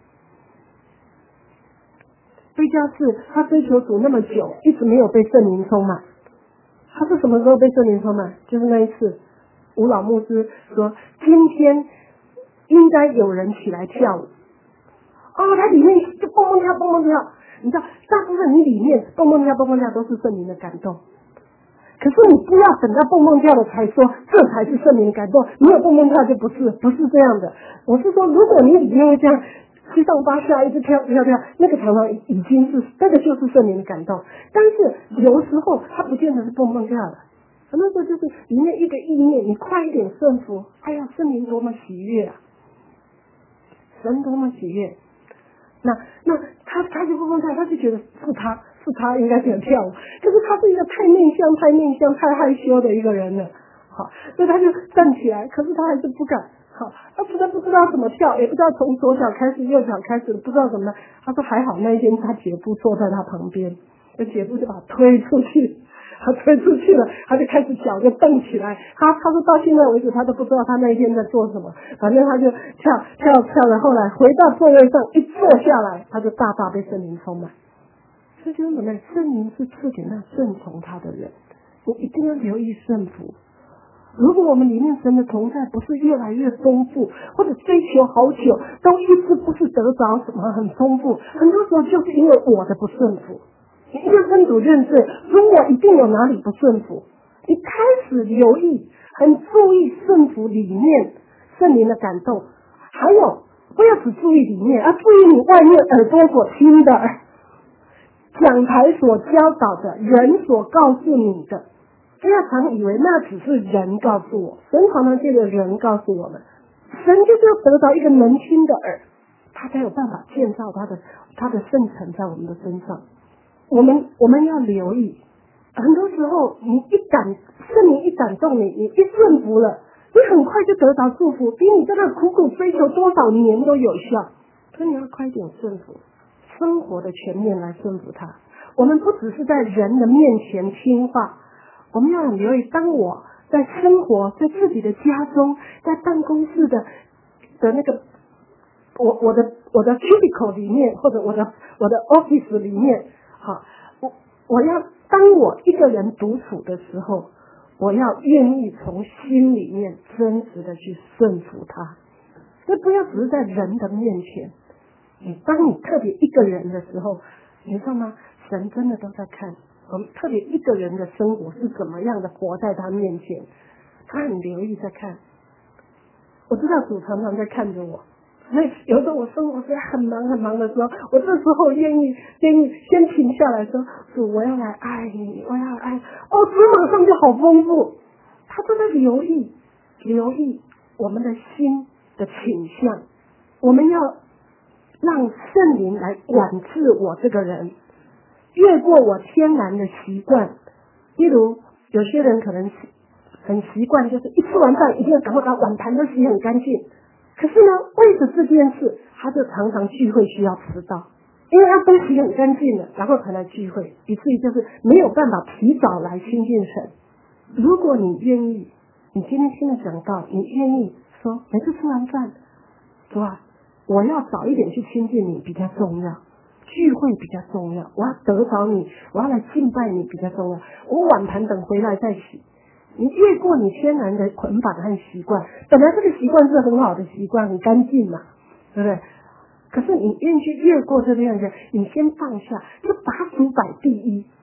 贝加士他追求主那么久，一直没有被圣灵充满。他是什么时候被圣灵充满？就是那一次，吴老牧师说今天应该有人起来跳舞。哦，他里面就蹦蹦跳蹦蹦跳，你知道，大部分你里面蹦蹦跳蹦蹦跳都是圣灵的感动。可是你不要等到蹦蹦跳了才说这才是圣灵的感动，没有蹦蹦跳就不是，不是这样的。我是说，如果你里面会这样七上八下一直跳跳跳，那个常常已经是那个就是圣灵的感动。但是有时候它不见得是蹦蹦跳的，很多时候就是里面一个意念，你快一点顺服，哎呀，圣灵多么喜悦啊，神多么喜悦。那那他他就蹦蹦跳，他就觉得是他是他应该想跳舞，可是他是一个太内向、太内向、太害羞的一个人了，好，所以他就站起来，可是他还是不敢，好，他实在不知道怎么跳，也不知道从左脚开始、右脚开始，不知道怎么。他说还好那一天他姐夫坐在他旁边，那姐夫就把他推出去。他推出去了，他就开始脚就蹬起来。他他说到现在为止，他都不知道他那一天在做什么。反正他就跳跳跳了，后来回到座位上一坐下来，他就大大被圣灵充满。所以兄弟们，圣灵是赐给那顺从他的人，你一定要留意顺服。如果我们里面神的同在不是越来越丰富，或者追求好久都一直不是得着什么很丰富，很多时候就是因为我的不顺服。你一定要跟主认识，说我一定有哪里不顺服。你开始留意，很注意顺服里面圣灵的感动，还有不要只注意里面，要注意你外面耳朵所听的，讲台所教导的，人所告诉你的。不要常以为那只是人告诉我，神常常借着人告诉我们，神就是要得到一个能听的耳，他才有办法建造他的他的圣城在我们的身上。我们我们要留意，很多时候你一感圣灵一感动你，你一顺服了，你很快就得到祝福，比你在那苦苦追求多少年都有效。所以你要快一点顺服，生活的全面来顺服他。我们不只是在人的面前听话，我们要很留意，当我在生活在自己的家中，在办公室的的那个我我的我的 cubicle 里面，或者我的我的 office 里面，好，我我要当我一个人独处的时候，我要愿意从心里面真实的去顺服他。那不要只是在人的面前，你当你特别一个人的时候，你知道吗？神真的都在看我们特别一个人的生活是怎么样的活在他面前，他很留意在看。我知道主常常在看着我，所以有时候我生活虽然很忙很忙的时候，我这时候愿意愿意先停下来说，主我要来爱你，我要爱，哦，主马上就好丰富。他都在留意留意我们的心的倾向，我们要让圣灵来管制我这个人，越过我天然的习惯。例如有些人可能很习惯，就是一吃完饭一定要赶快把碗盘都洗很干净，可是呢为了这件事他就常常聚会需要迟到，因为他都洗很干净了然后才来聚会，以至于就是没有办法提早来亲近神。如果你愿意，你今天听了讲道，你愿意说每次吃完饭，主啊，我要早一点去亲近你比较重要，聚会比较重要，我要得着你，我要来敬拜你比较重要，我碗盘等回来再洗。你越过你天然的捆绑和习惯，本来这个习惯是很好的习惯，很干净嘛，对不对？可是你愿意去越过这样的，你先放下，就把主摆第一，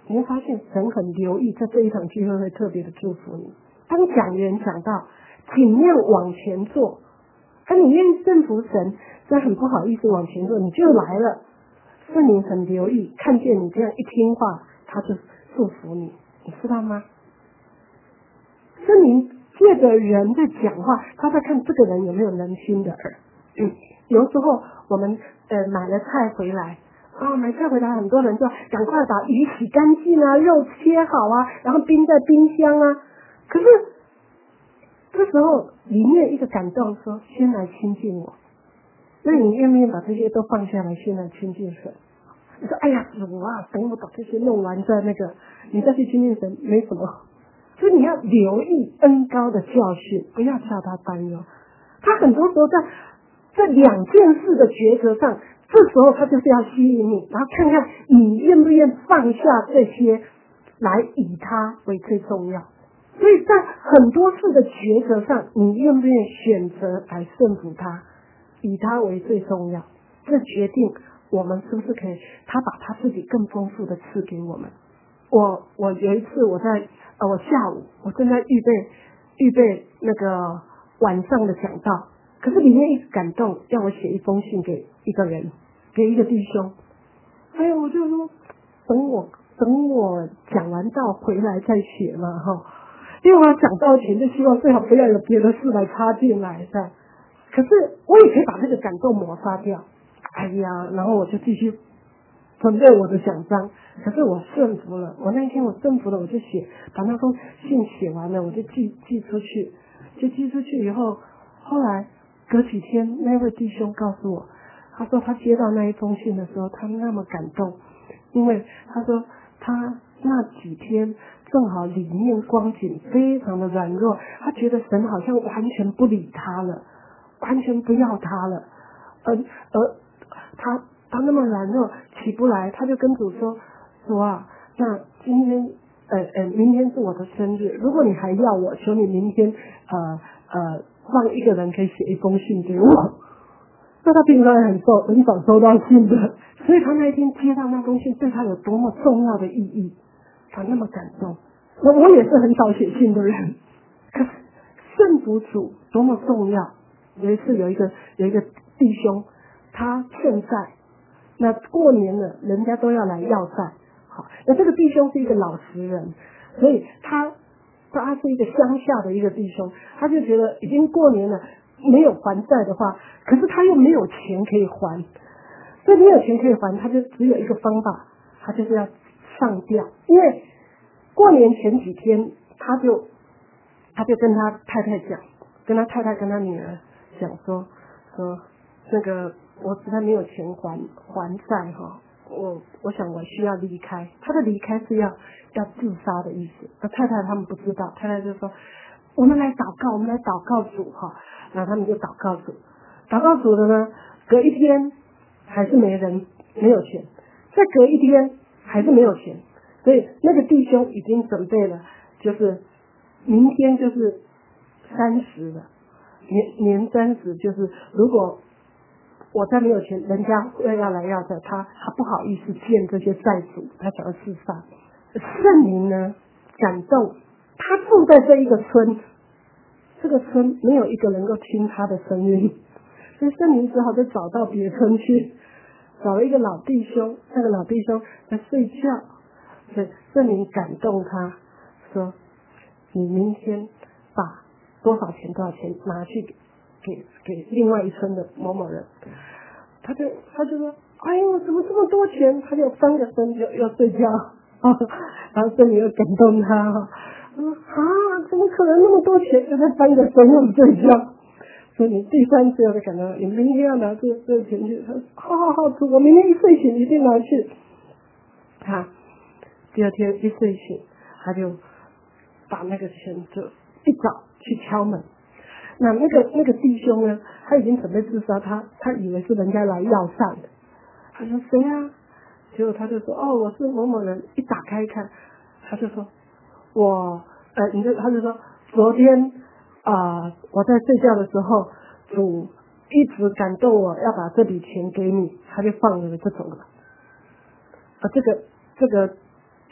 你会发现神很留意，在这一场聚会会特别的祝福你。当讲员讲到尽量往前坐，啊，你愿意顺服神，虽然很不好意思往前坐，你就来了。圣灵很留意，看见你这样一听话，他就祝福你，你知道吗？圣灵借着人在讲话，他在看这个人有没有人心的耳。嗯，有时候我们呃买了菜回来。啊，买菜回来，很多人就赶快把鱼洗干净啊，肉切好啊，然后冰在冰箱啊。可是这时候里面一个感动说：“先来亲近我。”那你愿不愿意把这些都放下来，先来亲近神？你说：“哎呀，主啊，等我把这些弄完再那个，你再去亲近神，没什么。”所以你要留意恩膏的教训，不要叫他担忧。他很多时候在在两件事的抉择上。这时候他就是要吸引你，然后看看你愿不愿放下这些，来以他为最重要。所以在很多事的抉择上，你愿不愿意选择来顺服他，以他为最重要？这决定我们是不是可以，他把他自己更丰富的赐给我们。我我有一次我在呃我下午我正在预备预备那个晚上的讲道，可是里面一直感动，要我写一封信给一个人。给一个弟兄，哎呀，我就说等我等我讲完道回来再写嘛哈，因为我要讲道前就希望最好不要有别的事来插进来的。可是我也可以把这个感动抹杀掉，哎呀，然后我就继续准备我的讲章。可是我顺服了，我那天我顺服了，我就写把那封信写完了，我就寄寄出去，就寄出去以后，后来隔几天那位弟兄告诉我。他说他接到那一封信的时候，他那么感动，因为他说他那几天正好里面光景非常的软弱，他觉得神好像完全不理他了，完全不要他了，而而他他那么软弱起不来，他就跟主说主啊，那今天呃呃明天是我的生日，如果你还要我，求你明天呃呃让一个人可以写一封信给我。那他平常也很少很少收到信的，所以他那一天接到那封信对他有多么重要的意义，他那么感动。我我也是很少写信的人，可是圣服主多么重要。有一次有一个有一个弟兄，他欠债，那过年了，人家都要来要债，好，那这个弟兄是一个老实人，所以他他是一个乡下的一个弟兄，他就觉得已经过年了。没有还债的话，可是他又没有钱可以还，所以没有钱可以还，他就只有一个方法，他就是要上吊。因为过年前几天，他就他就跟他太太讲，跟他太太跟他女儿讲说说那个我实在没有钱还还债哈，我我想我需要离开。他的离开是要要自杀的意思。那太太他们不知道，太太就说我们来祷告，我们来祷告主哈。然后他们就祷告主，祷告主的呢，隔一天还是没人没有钱，再隔一天还是没有钱，所以那个弟兄已经准备了，就是明天就是三十了，年年三十，就是如果我再没有钱，人家要要来要债，他他不好意思见这些债主，他想要自杀。圣灵呢感动，他住在这一个村。这个村没有一个能够听他的声音，所以圣灵只好就找到别村去，找了一个老弟兄，那个老弟兄在睡觉，所以圣灵感动他说：“你明天把多少钱多少钱拿去给给给另外一村的某某人。”他就他就说：“哎呦，怎么这么多钱？”他就翻个身就要睡觉，然后圣灵又感动他。嗯啊，怎么可能那么多钱？就在翻个身又睡觉。所以你第三次要再感到，你明天要拿这个这个钱去。他说：“好好好，主，我明天一睡醒一定拿去。”他第二天一睡醒，他就把那个钱就一早去敲门。那那个那个弟兄呢，他已经准备自杀，他他以为是人家来要债的。他说：“谁啊？”结果他就说：“哦，我是某某人。”一打开一看，他就说。我呃，你就他就说，昨天啊、呃，我在睡觉的时候，主一直感动我要把这笔钱给你，他就放了就走了。啊，这个这个弟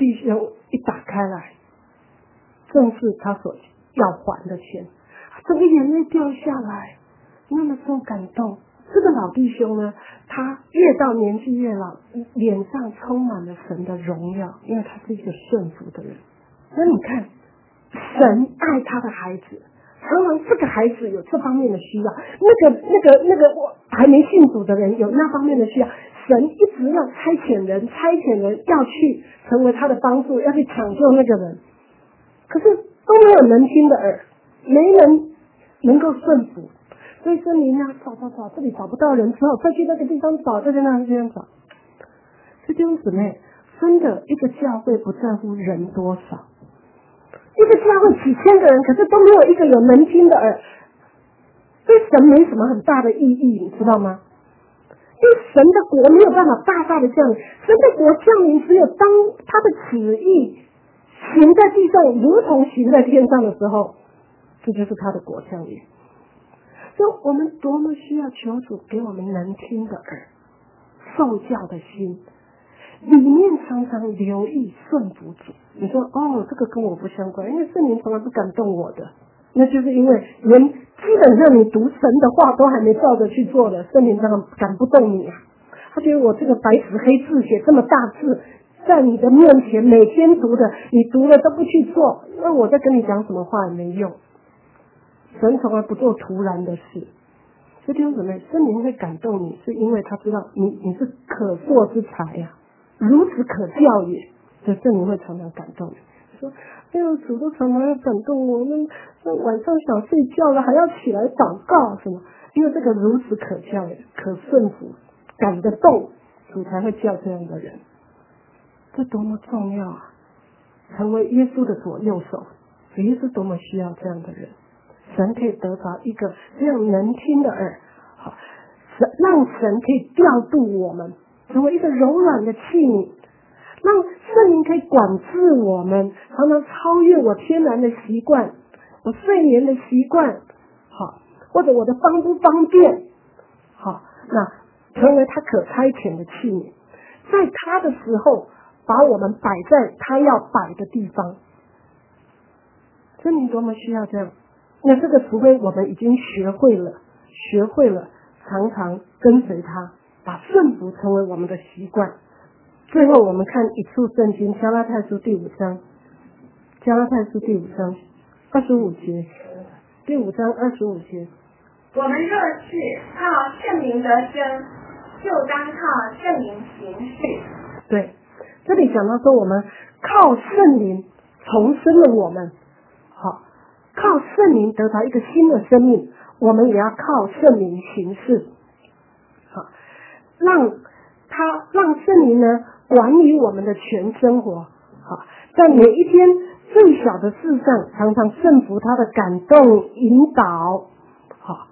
弟兄一打开来，正是他所要还的钱，整个眼泪掉下来，那么受感动。这个老弟兄呢，他越到年纪越老，脸上充满了神的荣耀，因为他是一个顺服的人。那你看，神爱他的孩子，常常这个孩子有这方面的需要，那个那个那个我还没信主的人有那方面的需要，神一直要差遣人，差遣人要去成为他的帮助，要去抢救那个人，可是都没有能听的耳，没人能够顺服。所以圣灵啊，找找找，这里找不到人，只好再去那个地方找，再去那个地方找。所以弟兄姊妹，真的一个教会不在乎人多少，一个教会几千个人，可是都没有一个有能听的耳，对神没什么很大的意义，你知道吗？因为神的国没有办法大大的降临，神的国降临只有当他的旨意行在地上如同行在天上的时候，这就是他的国降临。所以我们多么需要求主给我们能听的耳，受教的心，里面常常留意顺服主。你说哦，这个跟我不相关，因为圣灵从来不感动我的，那就是因为连基本上你读神的话都还没照着去做的，圣灵当然感不动你啊。他觉得我这个白纸黑字写这么大字在你的面前每天读的，你读了都不去做，那我在跟你讲什么话也没用。神从来不做突然的事，所以弟兄姊妹，圣灵会感动你，是因为他知道你你是可塑之才呀、啊，如此可教也，所以圣灵会常常感动你。说，哎呦，主都常常要感动我们，那晚上想睡觉了还要起来祷告什么？因为这个如此可教也，可顺服，感得动，主才会叫这样的人。这多么重要啊！成为耶稣的左右手，耶稣多么需要这样的人。神可以得着一个这样能听的耳，好，神让神可以调度我们，成为一个柔软的器皿，让圣灵可以管制我们，常常超越我天然的习惯，我睡眠的习惯，好，或者我的方不方便，好，那成为他可差遣的器皿，在他的时候把我们摆在他要摆的地方。圣灵多么需要这样。那这个除非我们已经学会了，学会了常常跟随他，把顺服成为我们的习惯。最后我们看一处圣经，加拉太书第五章，加拉太书第五章二十五节，第五章二十五节。 我们若是靠圣灵得生，就当靠圣灵行事。 对，这里讲到说我们靠圣灵重生了我们，好。靠圣灵得到一个新的生命，我们也要靠圣灵行事，好，让他让圣灵呢管理我们的全生活，好，在每一天最小的事上，常常顺服他的感动引导，好，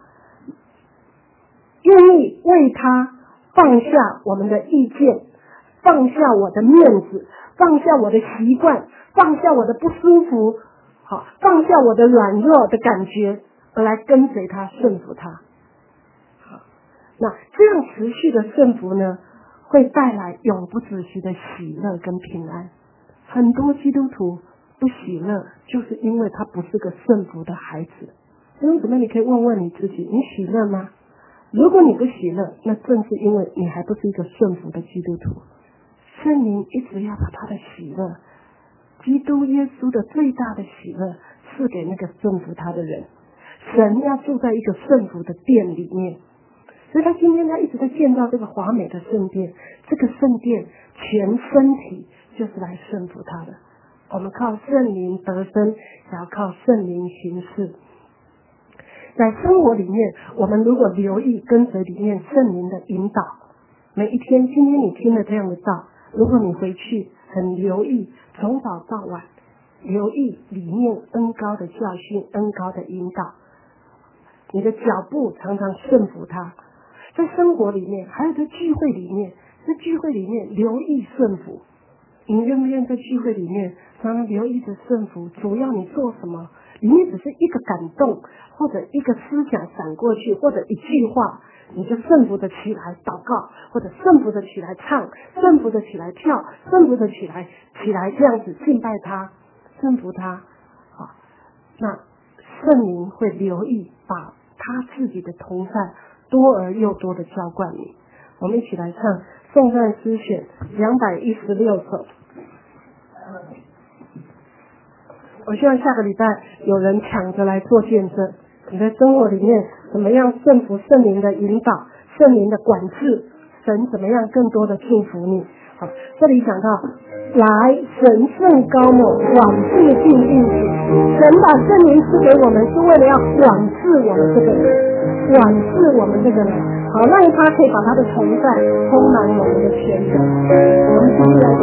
愿意为他放下我们的意见，放下我的面子，放下我的习惯，放下我的不舒服。好，放下我的软弱的感觉，而来跟随他，顺服他。好，那这样持续的顺服呢，会带来永不止息的喜乐跟平安。很多基督徒不喜乐，就是因为他不是个顺服的孩子。弟兄姊妹，你可以问问你自己，你喜乐吗？如果你不喜乐，那正是因为你还不是一个顺服的基督徒。圣灵一直要把他的喜乐，基督耶稣的最大的喜乐赐给那个顺服他的人。神要住在一个顺服的殿里面，所以他今天他一直在建造这个华美的圣殿，这个圣殿全身体就是来顺服他的。我们靠圣灵得生，也要靠圣灵行事。在生活里面，我们如果留意跟随里面圣灵的引导，每一天，今天你听了这样的道，如果你回去很留意，从早到晚留意里面恩膏的教训，恩膏的引导，你的脚步常常顺服他。在生活里面，还有在聚会里面，在聚会里面留意顺服。你愿不愿意在聚会里面常常留意着顺服？主要你做什么？里面只是一个感动，或者一个思想闪过去，或者一句话， 你就顺服的起来祷告，或者顺服的起来唱，顺服的起来跳，顺服的起来起来这样子敬拜他，顺服他。好，那圣灵会留意，把他自己的同在多而又多的浇灌你。我们一起来唱颂赞诗选两百一十六首。我希望下个礼拜有人抢着来做见证，你在生活里面怎么样顺服圣灵的引导，圣灵的管制，神怎么样更多的祝福你。好，这里讲到来神圣高某管制并进行，神把圣灵赐给我们是为了要管制我们这个人，管制我们这个人，好让他可以把他的同在充满我们的全人。我们继续来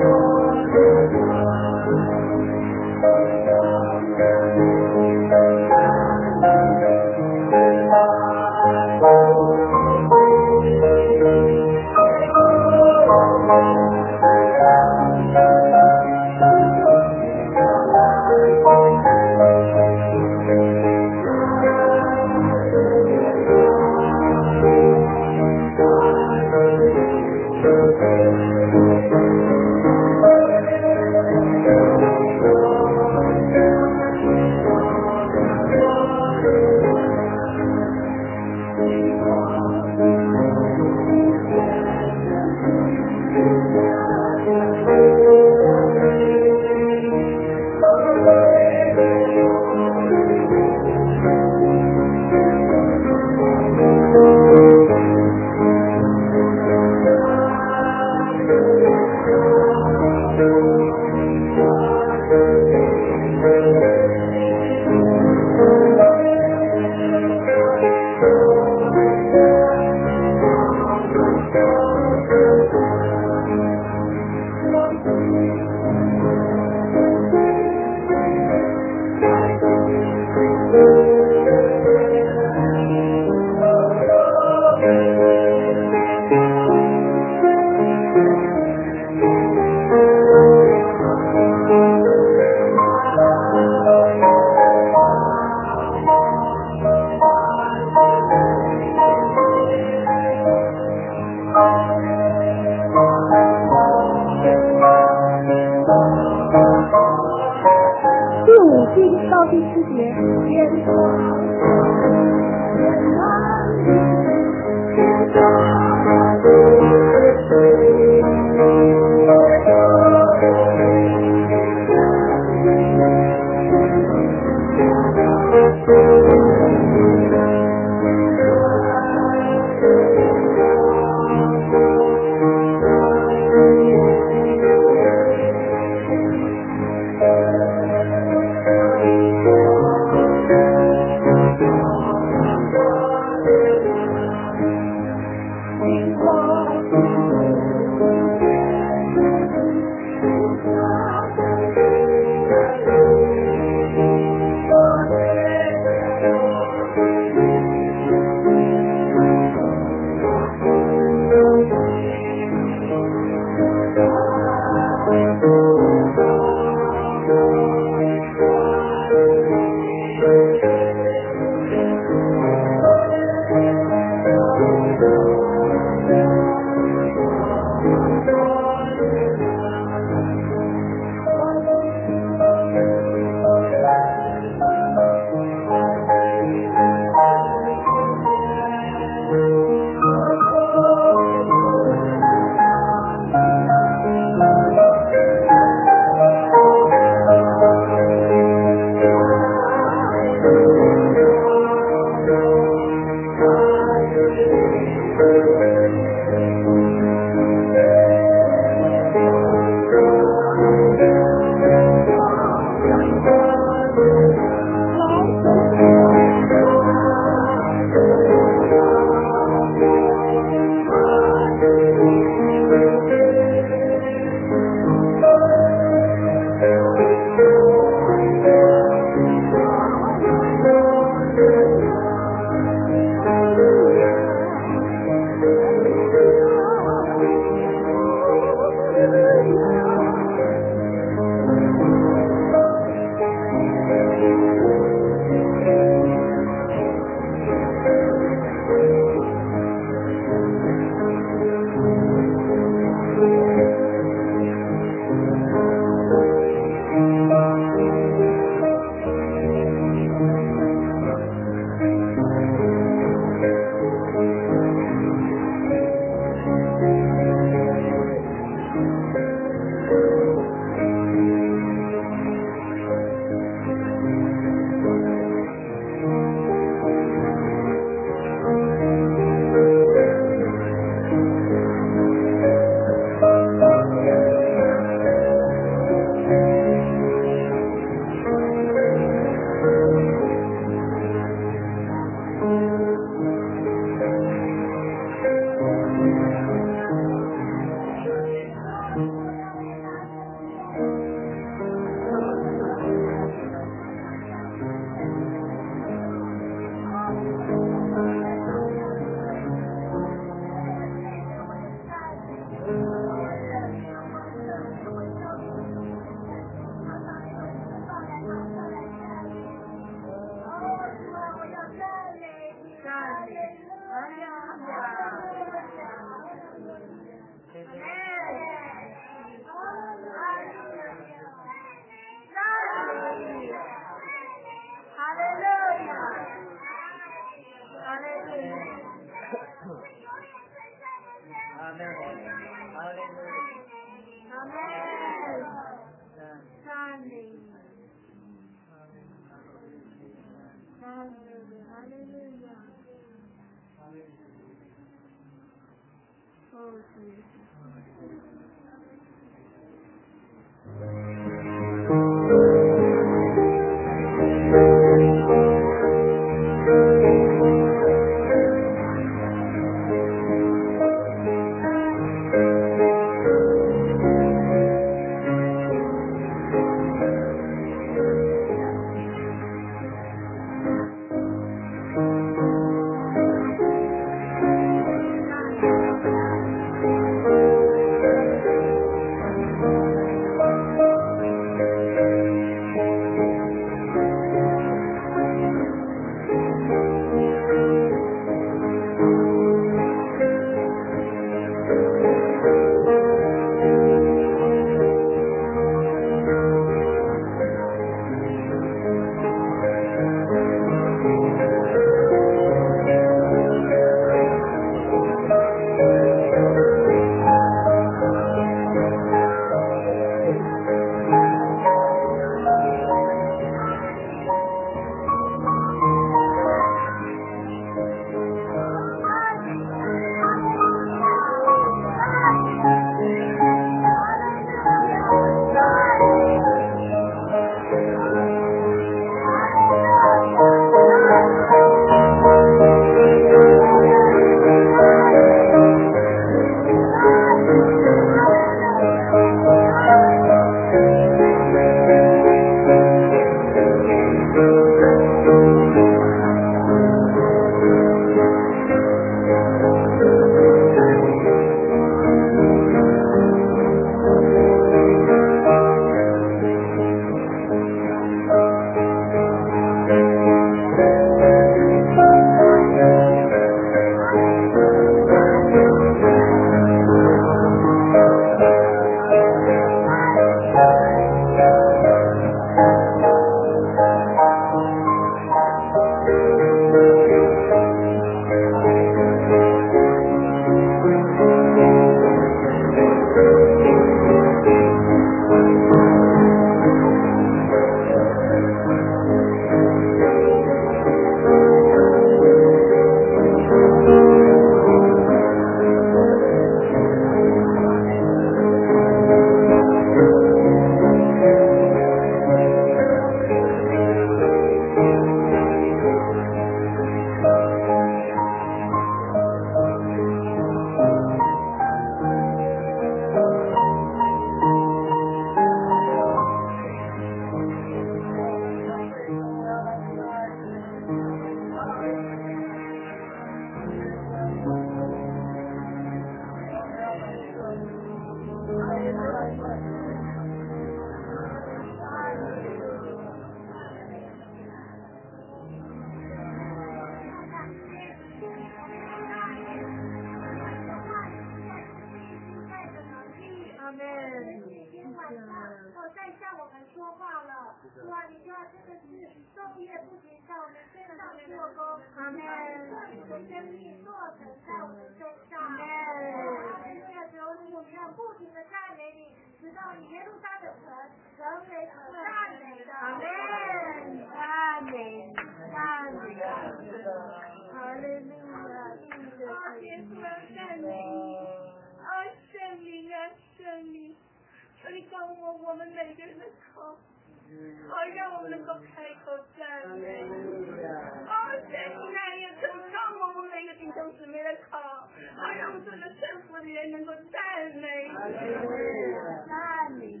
哇，你家真的是昼夜不停在我们身上做工，阿门。你的生命做成在我们身上，阿门。主啊，主，我们要不停的赞美你，直到你耶路撒冷城成为可赞美的，阿门。赞美，赞美，哈利路亚，耶稣啊，赞美你，啊，圣灵啊，圣灵。求你告我我们每个人的口，好让我们能够开口赞美。哦，圣灵啊，也求你告我我们每个弟兄姊妹的口，好让我们这个圣服的人能够赞美。赞美。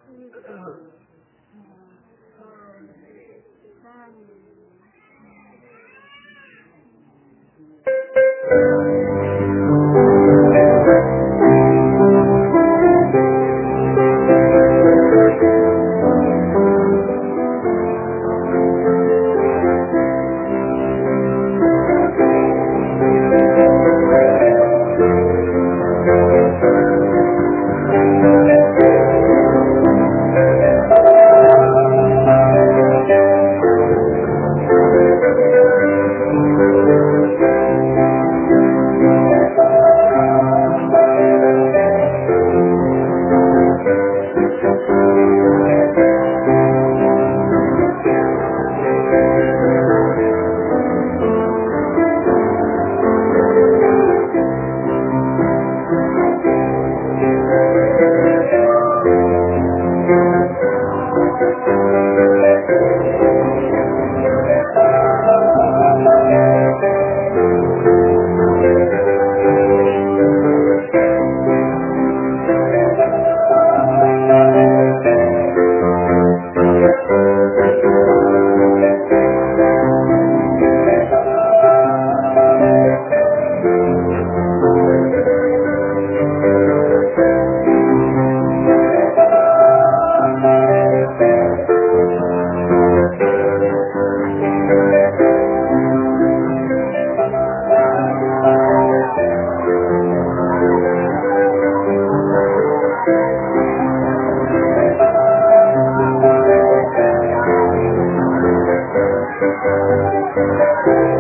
赞美。 Thank you.